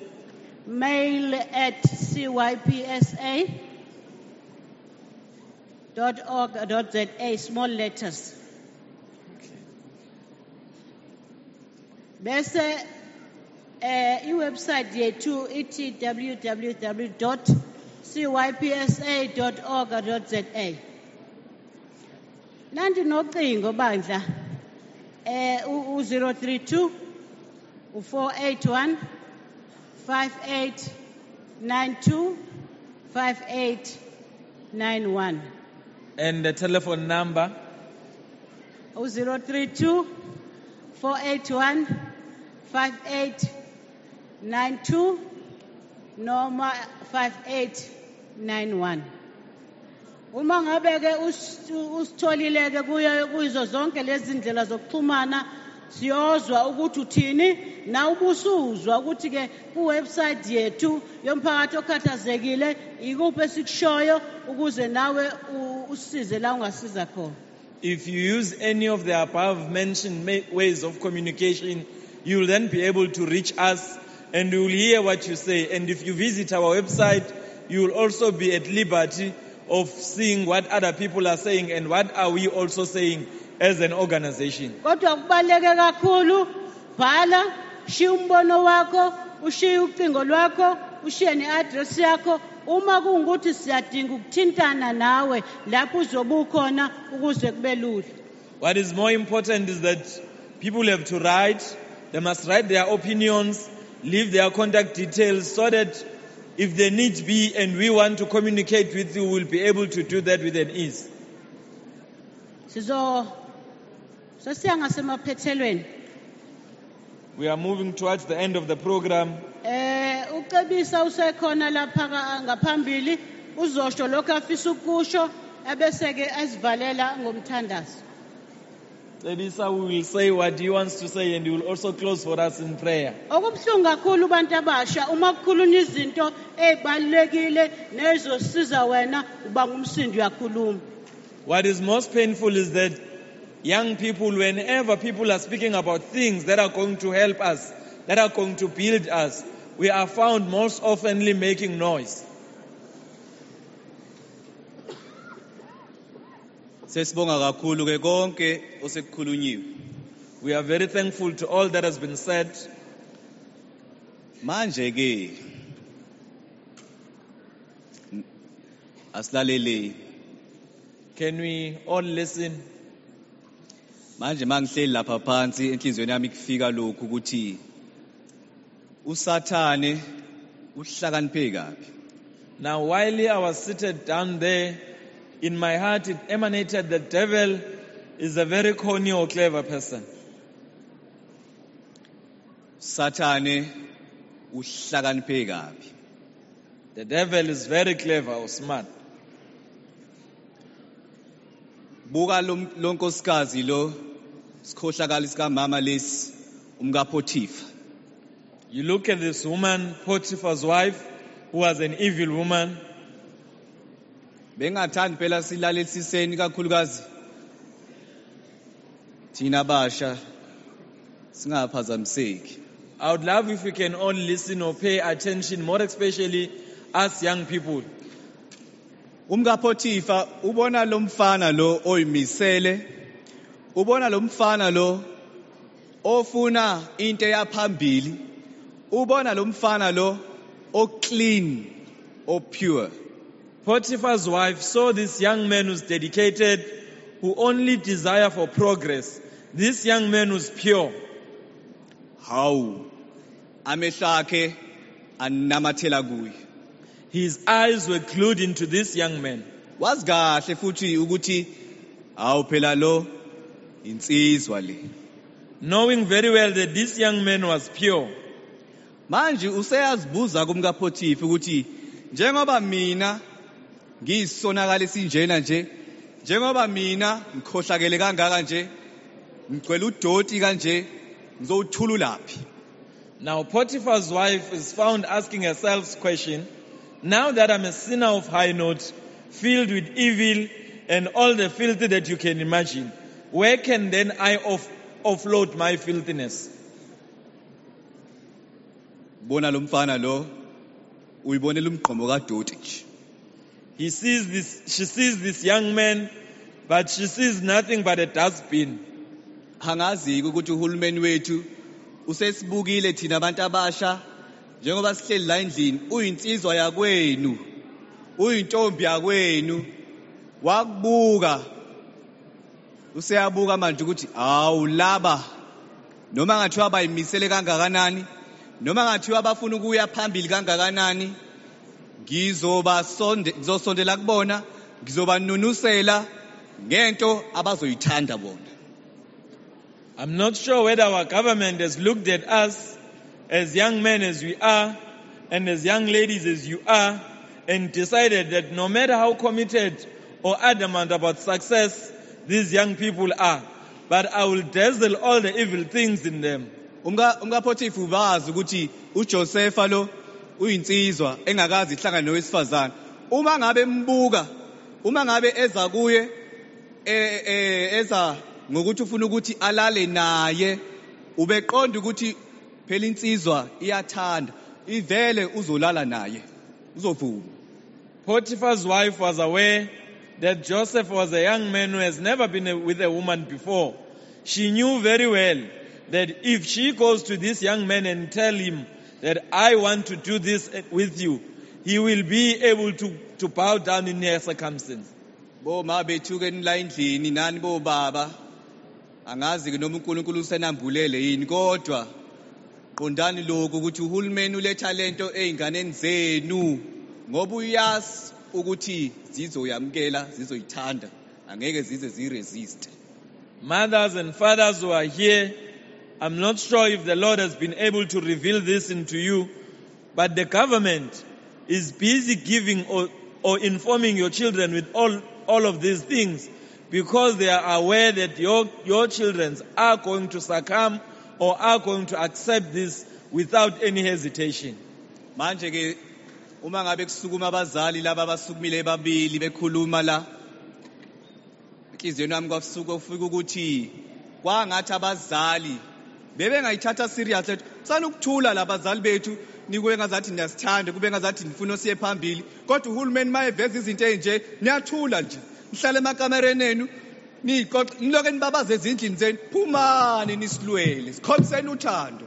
mail@cypsa.org.za, small letters. Bese iwebsite yethu ithi www.cypsa.org.za. Nanti nocingo bandla u032 481 5892 5891. And the telephone number 032 481 5892 noma 5891. Uma ngabe ke usitholile ke kuyizo zonke lezi ndlela zokuxhumana siyozwa ukuthi uthini na ubusuzwa ukuthi ke ku website yethu yomphakathi okhathazekile ikuphi esikushoyo ukuze nawe usize la ungasiza khona. If you use any of the above mentioned ways of communication, you will then be able to reach us and you will hear what you say. And if you visit our website, you will also be at liberty of seeing what other people are saying and what are we also saying as an organization. Kodwa kubaleke kakhulu bhala shiya umbono wakho ushiye ucingo lwakho ushiye neaddress yakho uma kungukuthi siyadinga ukuthintana nawe lapho uzobe ukhona ukuze kube lula. What is more important is that people have to write. They must write their opinions, leave their contact details so that if there needs be and we want to communicate with you, we'll be able to do that with an ease. We are moving towards the end of the program. Ucebisa usekhona lapha ngaphambili uzosho lokho afisa ukusho ebese ke asivalela ngomthandazo. Cebisa will say what he wants to say and he will also close for us in prayer. Okubhlungu kakhulu bantu abasha uma kukhulunywa izinto ezibalekile nezosiza wena uba ngumsindi uyakhuluma. What is most painful is that young people, whenever people are speaking about things that are going to help us, that are going to build us, we are found most oftenly making noise. Sesibonga kakhulu ke konke osekukhulunyiwe. We are very thankful to all that has been said. Manje ke asilalele. Can we all listen? Manje mangihleli lapha phansi enhlizweni yami kufika lokhu ukuthi uSathane uhlakaniphe kabi. Now while I was seated down there, in my heart it emanated that the devil is a very corny or clever person. Sathane uhlakaniphe kabi. The devil is very clever or smart. Buka lo nkosikazi lo sikhohlakala sikamama lesi umka Potiphar. You look at this woman, Potiphar's wife, who was an evil woman. Bengathandi phela silaleliseni kakhulukazi thina basha singaphazamiseki. I would love if we can all listen or pay attention, more especially us young people. Umka Potiphar ubona lo mfana lo oyimisele, ubona lo mfana lo ofuna into yaphambili, ubona lo mfana lo o clean or pure. Potiphar's wife saw this young man who's dedicated, who only desire for progress. This young man who's pure. How? Amehlo akhe anamathela kuye. His eyes were glued into this young man. Wazi kahle futhi ukuthi awu phela lo insizwa le. Knowing very well that this young man was pure. Manje useyazibuza kumka Potipha ukuthi njengoba mina ngiyisonakala esinjena nje, njengoba mina ngikhohlakele kangaka nje, ngicela udoti kanje, ngizowuthululaphi? Now Potiphar's wife is found asking herself this question, now that I'm a sinner of high note, filled with evil and all the filthy that you can imagine, where can then I offload my filthiness? Bona lo mfana lo uyibonela umgqomo kaDoti nje. She sees this young man, but she sees nothing but a dustbin. Angazi ukuthi uhulumeni wethu usesibukile thina abantu abasha njengoba sihleli la endlini, uyinsizwa yakwenu, uyintombi yakwenu, wakubuka useyabuka manje ukuthi awu laba noma ngathiwa bayimisele kangakanani, noma ngathiwa bafuna ukuya phambili kangakanani, ngizosondela kubona, ngizobanunusela ngento abazoyithanda bona. I'm not sure whether our government has looked at us as young men as we are and as young ladies as you are and decided that no matter how committed or adamant about success these young people are, but I will dazzle all the evil things in them. Umka Potipha bazi ukuthi uJosepha lo uyinsizwa engakazi ihlangana nowesifazana. Uma ngabe embuka, uma ngabe eza kuye eza ngokuthi ufuna ukuthi alale naye, ubeqonda ukuthi phela insizwa iyathanda, ivele uzolala naye, uzovuma. Potiphar's wife was aware that Joseph was a young man who has never been with a woman before. She knew very well that if she goes to this young man and tell him that I want to do this with you, he will be able to bow down in her circumstance. Bo ma bethuke la endlini nani bo baba, angazi ke noma uNkulunkulu usenambulele yini, kodwa qondani lokho ukuthi uhulumeni uletha lento einganeni zenu ngoba uyazi ukuthi zizoyamkela, zizoyithanda, angeke zize ziresist. Mothers and fathers who are here, I'm not sure if the Lord has been able to reveal this into you, but the government is busy giving or informing your children with all of these things because they are aware that your children are going to succumb or are going to accept this without any hesitation. Manje ke uma ngabe kusukuma abazali laba abasukumile babili bekhuluma la, inhliziyweni yami kwasuka ufika ukuthi kwangathi abazali bebe ngayithatha serious lethu, sana ukuthula labazali bethu nikube ngazathi niyasithanda, kube ngazathi nifuna siye phambili, kodwa uhulumeni mayeveza izinto ezinje niyathula nje, nihlale emakamereni enu niqoqa niloke nibabaze ezindlini zenu, phumani nisilwele sikholiseni uthando.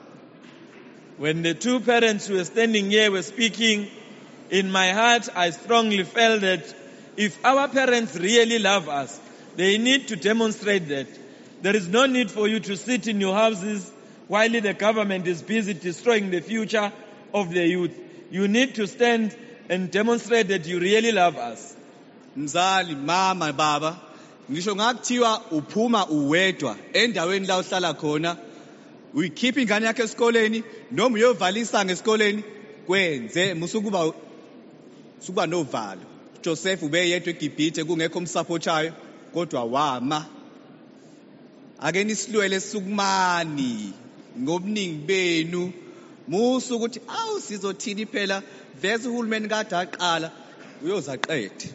When the two parents who were standing here were speaking, in my heart I strongly felt that if our parents really love us, they need to demonstrate that. There is no need for you to sit in your houses while the government is busy destroying the future of the youth. You need to stand and demonstrate that you really love us. Mzali, mama, baba, ngisho ngakuthiwa uphuma uwedwa endaweni la uhlala khona, uyikhipha ingane yakhe esikoleni noma uyovalisa ngesikoleni, kwenze musukuba novalo. Joseph ubeyedwa eGibhithe kungekho umsupportayo, kodwa wama. Ake nisilwele sukumani ngobuningi benu, musu ukuthi awu sizothini phela vese uhulumeni kade aqala uyozaqede.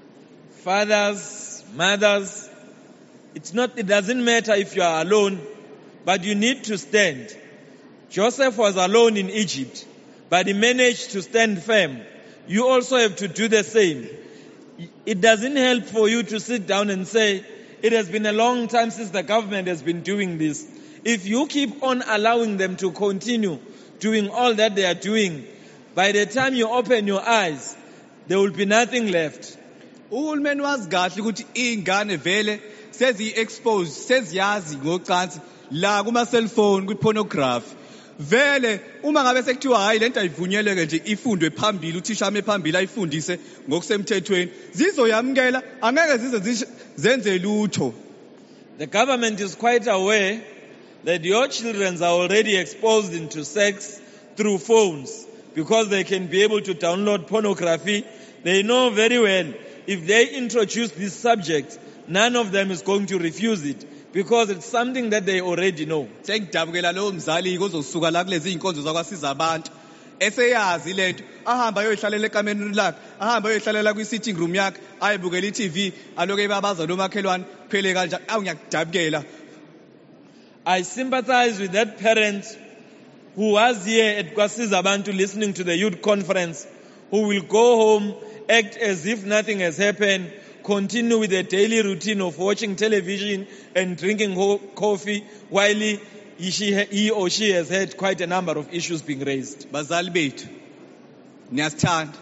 Fathers, mothers, it doesn't matter if you are alone, but you need to stand. Joseph was alone in Egypt, but he managed to stand firm. You also have to do the same. It doesn't help for you to sit down and say, it has been a long time since the government has been doing this. If you keep on allowing them to continue doing all that they are doing, by the time you open your eyes, there will be nothing left. Uhulumeni wazi kahle ukuthi ingane vele sezi-expose, seziyazi ngocansi la kuma cellphone, kwi-pornography. vele uma ngabe sekuthiwa hayi lento ayivunyeleke nje ifundwe phambili uthisha ame phambili ayifundise ngokusemthethweni zizoyamkela angeke zize zenze lutho. The government is quite aware that your children are already exposed into sex through phones because they can be able to download pornography. They know very well if they introduce this subject, none of them is going to refuse it because it's something that they already know. Sengidabukela lo mzali kozosuka la kulezi inkonzo zakwasiza abantu eseyazi lento ahamba ayoyihlalela ekamereni lakhe ahamba ayoyihlalela kwi-sitting room yakhe ayebukela i-TV aloke babaza nomakhelwane kuphele kanjani ngiyakudabukela. I sympathize with that parent who was here at Kwasiza Bantu listening to the youth conference, who will go home, act as if nothing has happened, continue with the daily routine of watching television and drinking coffee while he or she has had quite a number of issues being raised. Bazali bethu, niyasithanda.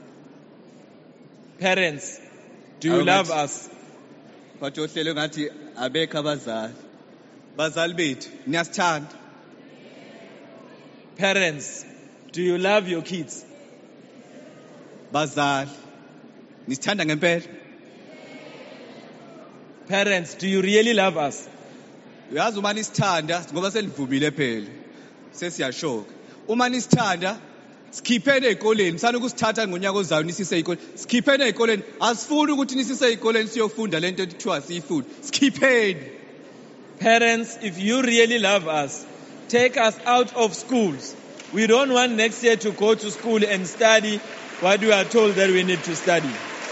Parents, do you love us? Bathi ohlelo ngathi abekho abazali. Bazali bethu, niyasithanda. Parents, do you love your kids? Bazali, nisithanda ngempela. Parents, do you really love us? Uyazi uma nisithanda ngoba selivumile phela. Sesiyashoka. Uma nisithanda sikhiphene ezikoleni, sana ukusithatha ngonyaka ozayo nisise ezikoleni. Sikhiphene ezikoleni, asifuni ukuthi nisise ezikoleni siyofunda lento ethiwa siyifunda. Sikhiphene. Parents, if you really love us, take us out of schools. We don't want next year to go to school and study what we are told that we need to study.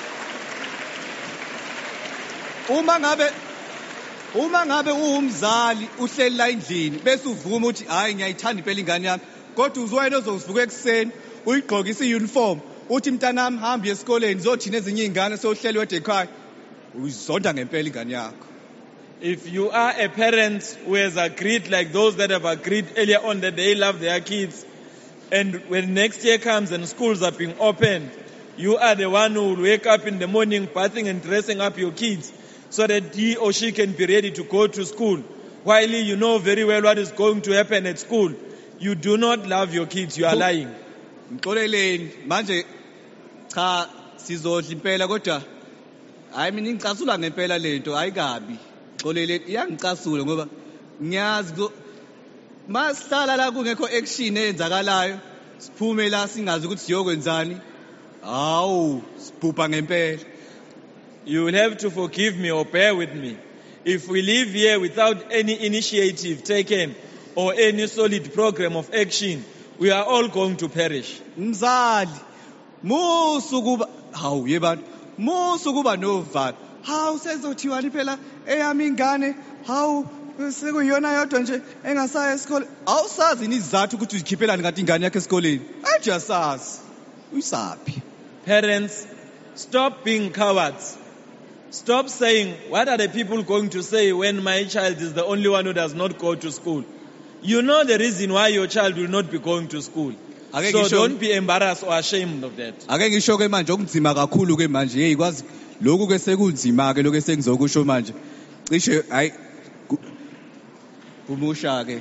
Uma ngabe uumzali uhleli la endlini bese uvuma uthi hayi ngiyayithanda impela ingane yami kodwa uzwena ozovuka ekseni uyigqokisa iuniform uthi mntanami hamba esikoleni zothina ezinye izingane sohleli wedwa ekhaya uzonda ngempela ingane yakho. If you are a parent who has agreed like those that have agreed earlier on that they love their kids, and when next year comes and schools are being opened, you are the one who will wake up in the morning bathing and dressing up your kids so that he or she can be ready to go to school, while you know very well what is going to happen at school. You do not love your kids, you are lying. Ngixoleleni manje cha sizodla impela kodwa hayi mina ngicasula ngempela lento ayikabi. Xoleleni iyangicasula ngoba ngiyazi masihlala la kungekho action eyenzakalayo siphume la singazi ukuthi siyokwenzani. Hawu sibhubha ngempela. You will have to forgive me or bear with me. If we live here without any initiative taken or any solid program of action, we are all going to perish. Mzali, musukuba, hawu yebantu, musukuba novalo. Hawu sezothiwani phela eyami ingane, hawu sekuyona yodwa nje engasaya esikoleni. Awusazi nizathu ukuthi uzikhiphelani ngathi ingane yakhe esikoleni. Aje asazi. Uyisaphi? Parents, stop being cowards. Stop saying, what are the people going to say when my child is the only one who does not go to school? You know the reason why your child will not be going to school. So don't be embarrassed or ashamed of that. Ake ngisho ke manje okunzima kakhulu ke manje hey kwazi lokhu ke sekunzima ke lokho esengizokusho manje. Cishe hayi kumusha ke.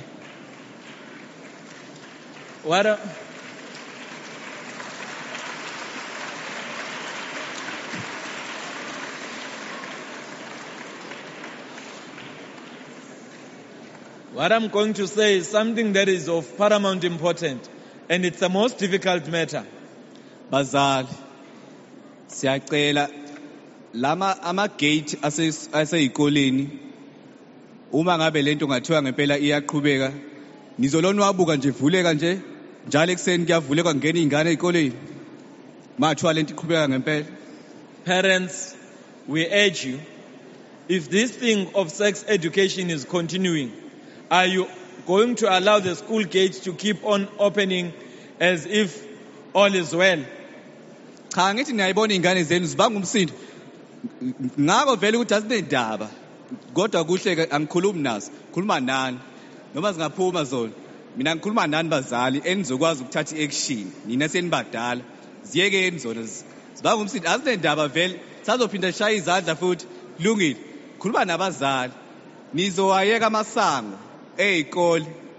What I'm going to say is something that is of paramount importance, and it's the most difficult matter. Bazali, siyacela lama ama-gate aseyikoleni uma ngabe lento ngathiwa ngempela iyaqhubeka nizolonwabuka nje vuleka nje njalo ekseni kuyavuleka ngena izingane ezikoleni mathiwa lento iqhubeka ngempela. Parents, we urge you, if this thing of sex education is continuing, are you going to allow the school gates to keep on opening as if all is well? Cha ngithi ngiyayibona izingane zenu zibanga umsindo. Ngako vele ukuthi asinendaba. Kodwa kuhle ke angikhulumi nazo. Khuluma nani. Noma singaphuma zona. Mina ngikhuluma nani bazali enizokwazi ukuthatha iaction. Nina senibadala. Ziyekeni zona. Zibanga umsindo asinendaba vele. Sizophinda shaya izandla futhi. Kulungile. Khuluma nabazali. Nizowayeka amasango ey'kole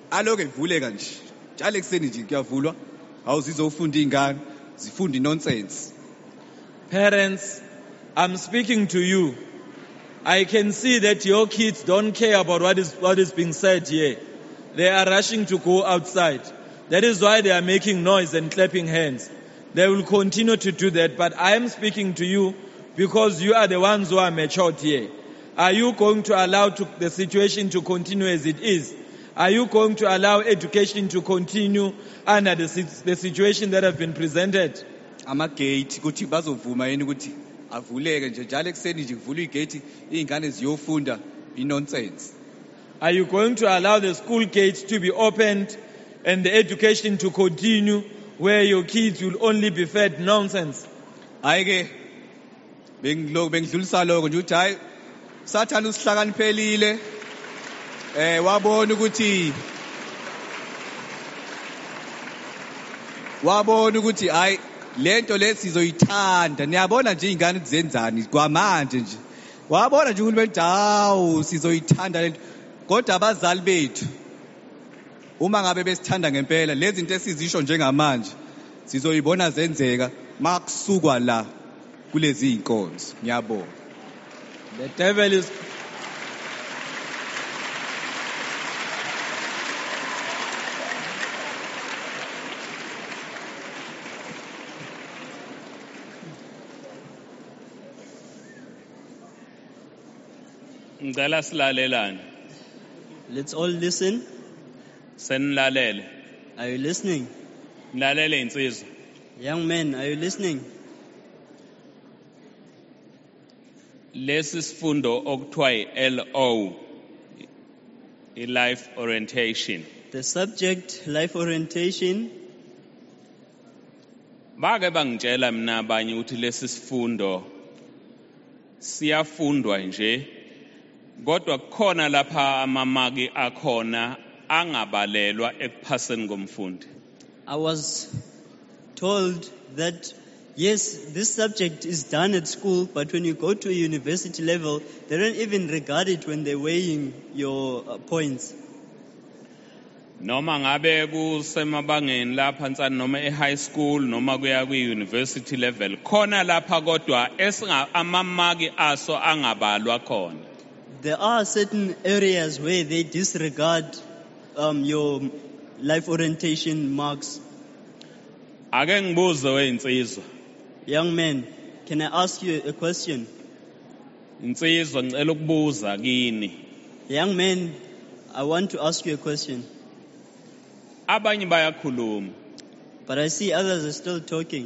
aloke evuleka nje njalo ekuseni nje kuyavulwa awuzizofunda ingane zifunda nonsense. Parents, I'm speaking to you. I can see that your kids don't care about what is being said here. They are rushing to go outside. That is why they are making noise and clapping hands. They will continue to do that, but I am speaking to you because you are the ones who are matured here. Are you going to allow the situation to continue as it is? Are you going to allow education to continue under the situation that have been presented? Amagate ukuthi bazovuma yini ukuthi avuleke nje njalo ekuseni nje kuvulwa igate izingane ziyofunda nonsense? Are you going to allow the school gates to be opened and the education to continue where your kids will only be fed nonsense? Ayike bengidlulisa lokho nje uthi hayi sathana usihlakaniphelile wabona ukuthi hayi lento lesizoyithanda. Niyabona nje izingane zenzani kwamanje nje. Wabona nje uhulumeni hawu sizoyithanda lento. Kodwa abazali bethu uma ngabe besithanda ngempela lezi zinto esizisho njengamanje sizoyibona zenzeka makusukwa la kulezi inkonzo. Ngiyabonga. The devil is Ngicela silalelane. Let's all listen. Senilalele. Are you listening? Nilalele insizwa. Young men, are you listening? Lesi sifundo okuthiwa i-LO, i-life orientation. The subject, life orientation. Bake bangitshela mina abanye ukuthi lesi sifundo siyafundwa nje kodwa kukhona lapha amamaki akhona angabalelwa ekuphaseni komfundi. I was told that yes, this subject is done at school, but when you go to a university level, they don't even regard it when they're weighing your points. Noma ngabe kusemabangeni lapha nsani noma e-high school noma kuya kwi-university level khona lapha kodwa amamaki aso angabalwa khona. There are certain areas where they disregard your life orientation marks. Ake ngibuze weinsizwa. Young men, can I ask you a question? Insizwa ngicela ukubuza kini. Young men, I want to ask you a question. Abanye bayakhuluma. But I see others are still talking.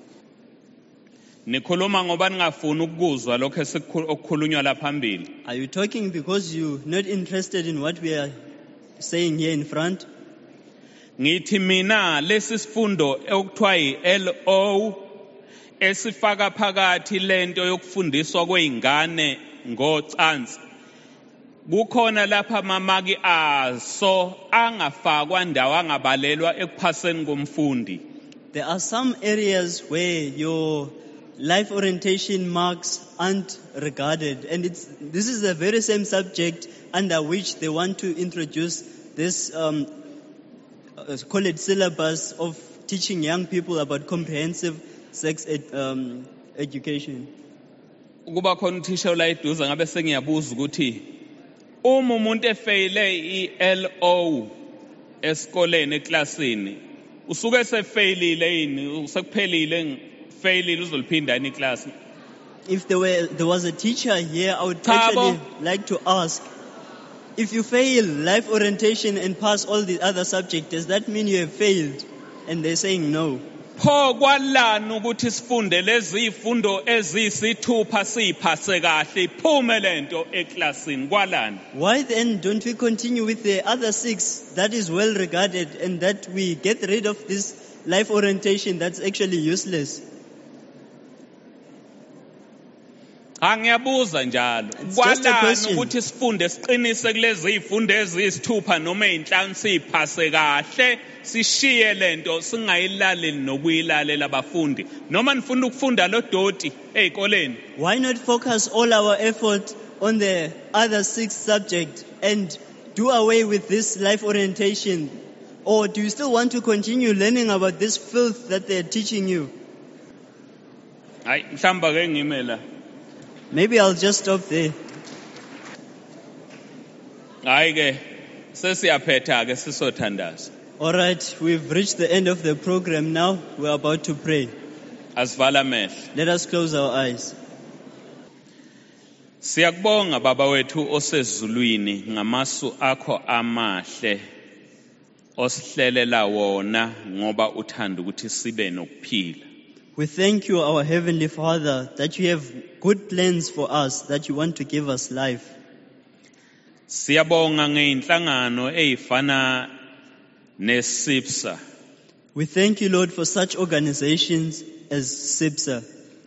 Nikhuluma ngoba ningafuni ukuzwa lokho okukhulunywa la phambili. Are you talking because you're not interested in what we are saying here in front? Ngithi mina lesi sifundo okuthiwa i-LO esifaka phakathi lento yokufundiswa kweingane ngocansi kukhona lapha amamaki aso angafakwa ndawo angabalelwa ekuphaseni komfundi. There are some areas where your life orientation marks aren't regarded, and this is the very same subject under which they want to introduce this call it syllabus of teaching young people about comprehensive sex education. Kuba khona uthisha la eduza ngabe sengiyabuza ukuthi uma umuntu efeyile i-LO esikoleni eklasini usuke sefeyilile yini usekuphelile failile uzoliphinda yini class? If there was a teacher here, I would actually like to ask, if you fail life orientation and pass all the other subjects, does that mean you have failed? And they're saying no. Pho kwalana ukuthi sifunde lezi ifundo ezisithupha siphase kahle iphume lento eklasini kwalana? Why then don't we continue with the other 6 that is well regarded and that we get rid of this life orientation that's actually useless? Angiyabuza njalo kwalana ukuthi sifunde siqinise kulezi ifundo ezisithupha noma ezinhlanu siphase kahle sishiye lento singayilaleli nokuyilalela abafundi noma nifuna ukufunda lo doti ezikoleni? Why not focus all our effort on the other 6 subjects and do away with this life orientation? Or do you still want to continue learning about this filth that they're teaching you? Hayi mhlamba ke ngime la. Maybe I'll just stop there. Hayi ke sesiyaphetha ke sisothandaza. All right, we've reached the end of the program now. We're about to pray. Asivala amehlo. Let us close our eyes. Siyakubonga baba wethu osezulwini ngamasu akho amahle osihlelela wona ngoba uthanda ukuthi sibe nokuphila. We thank you, our Heavenly Father, that you have good plans for us, that you want to give us life. Siyabonga ngeinhlangano ezifana neSIPSA. We thank you, Lord, for such organizations as SIPSA.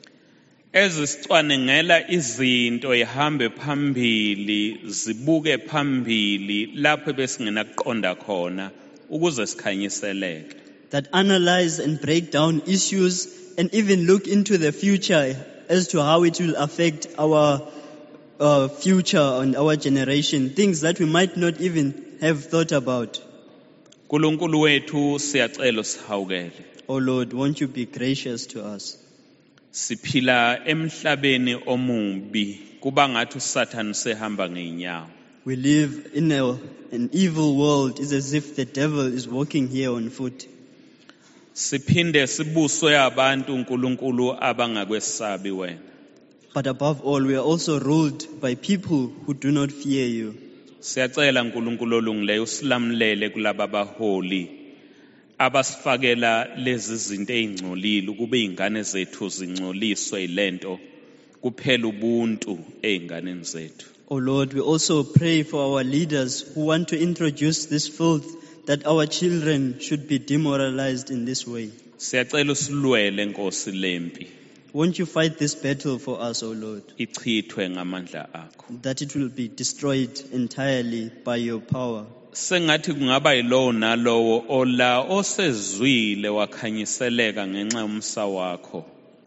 Ezisicwanengela izinto ihambe phambili zibuke phambili lapho besingena kuqonda khona ukuze sikhanyiseleke. That analyze and break down issues and even look into the future as to how it will affect our future and our generation, things that we might not even have thought about. Nkulunkulu wethu siyacela sihawukele. Oh Lord, won't you be gracious to us? Siphila emhlabeni omubi kuba ngathi uSathane sehamba ngeenyawo. We live in an evil world. It's as if the devil is walking here on foot. Siphinde sibuswe abantu uNkulunkulu abangakwesabi wena. But above all, we are also ruled by people who do not fear you. Siyacela uNkulunkulu olungileyo usilamulele kulaba abaholi abasifakela lezi zinto ezingcolile ukube izingane zethu zingcoliswe ilento kuphela ubuntu ezinganeni zethu. Oh Lord, we also pray for our leaders who want to introduce this filth, that our children should be demoralized in this way. Siyacela usilwele Nkosi lempi. Won't you fight this battle for us, O Lord? Ichithwe ngamandla akho. That it will be destroyed entirely by your power. Sengathi kungaba yilowo nalowo ola osezwile wakhanyiseleka ngenxa yomsa wakho.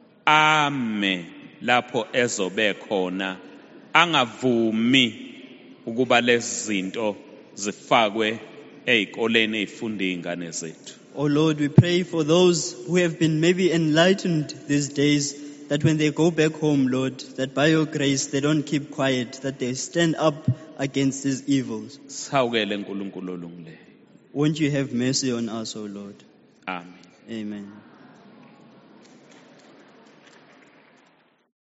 Ame lapho ezobe khona angavumi ukuba lezi zinto zifakwe ezikoleni ezifunda izingane zethu. Oh Lord, we pray for those who have been maybe enlightened these days, that when they go back home, Lord, that by your grace they don't keep quiet, that they stand up against these evils. Sihawukele Nkulunkulu olungileyo. Won't you have mercy on us, O Lord? Amen. Amen.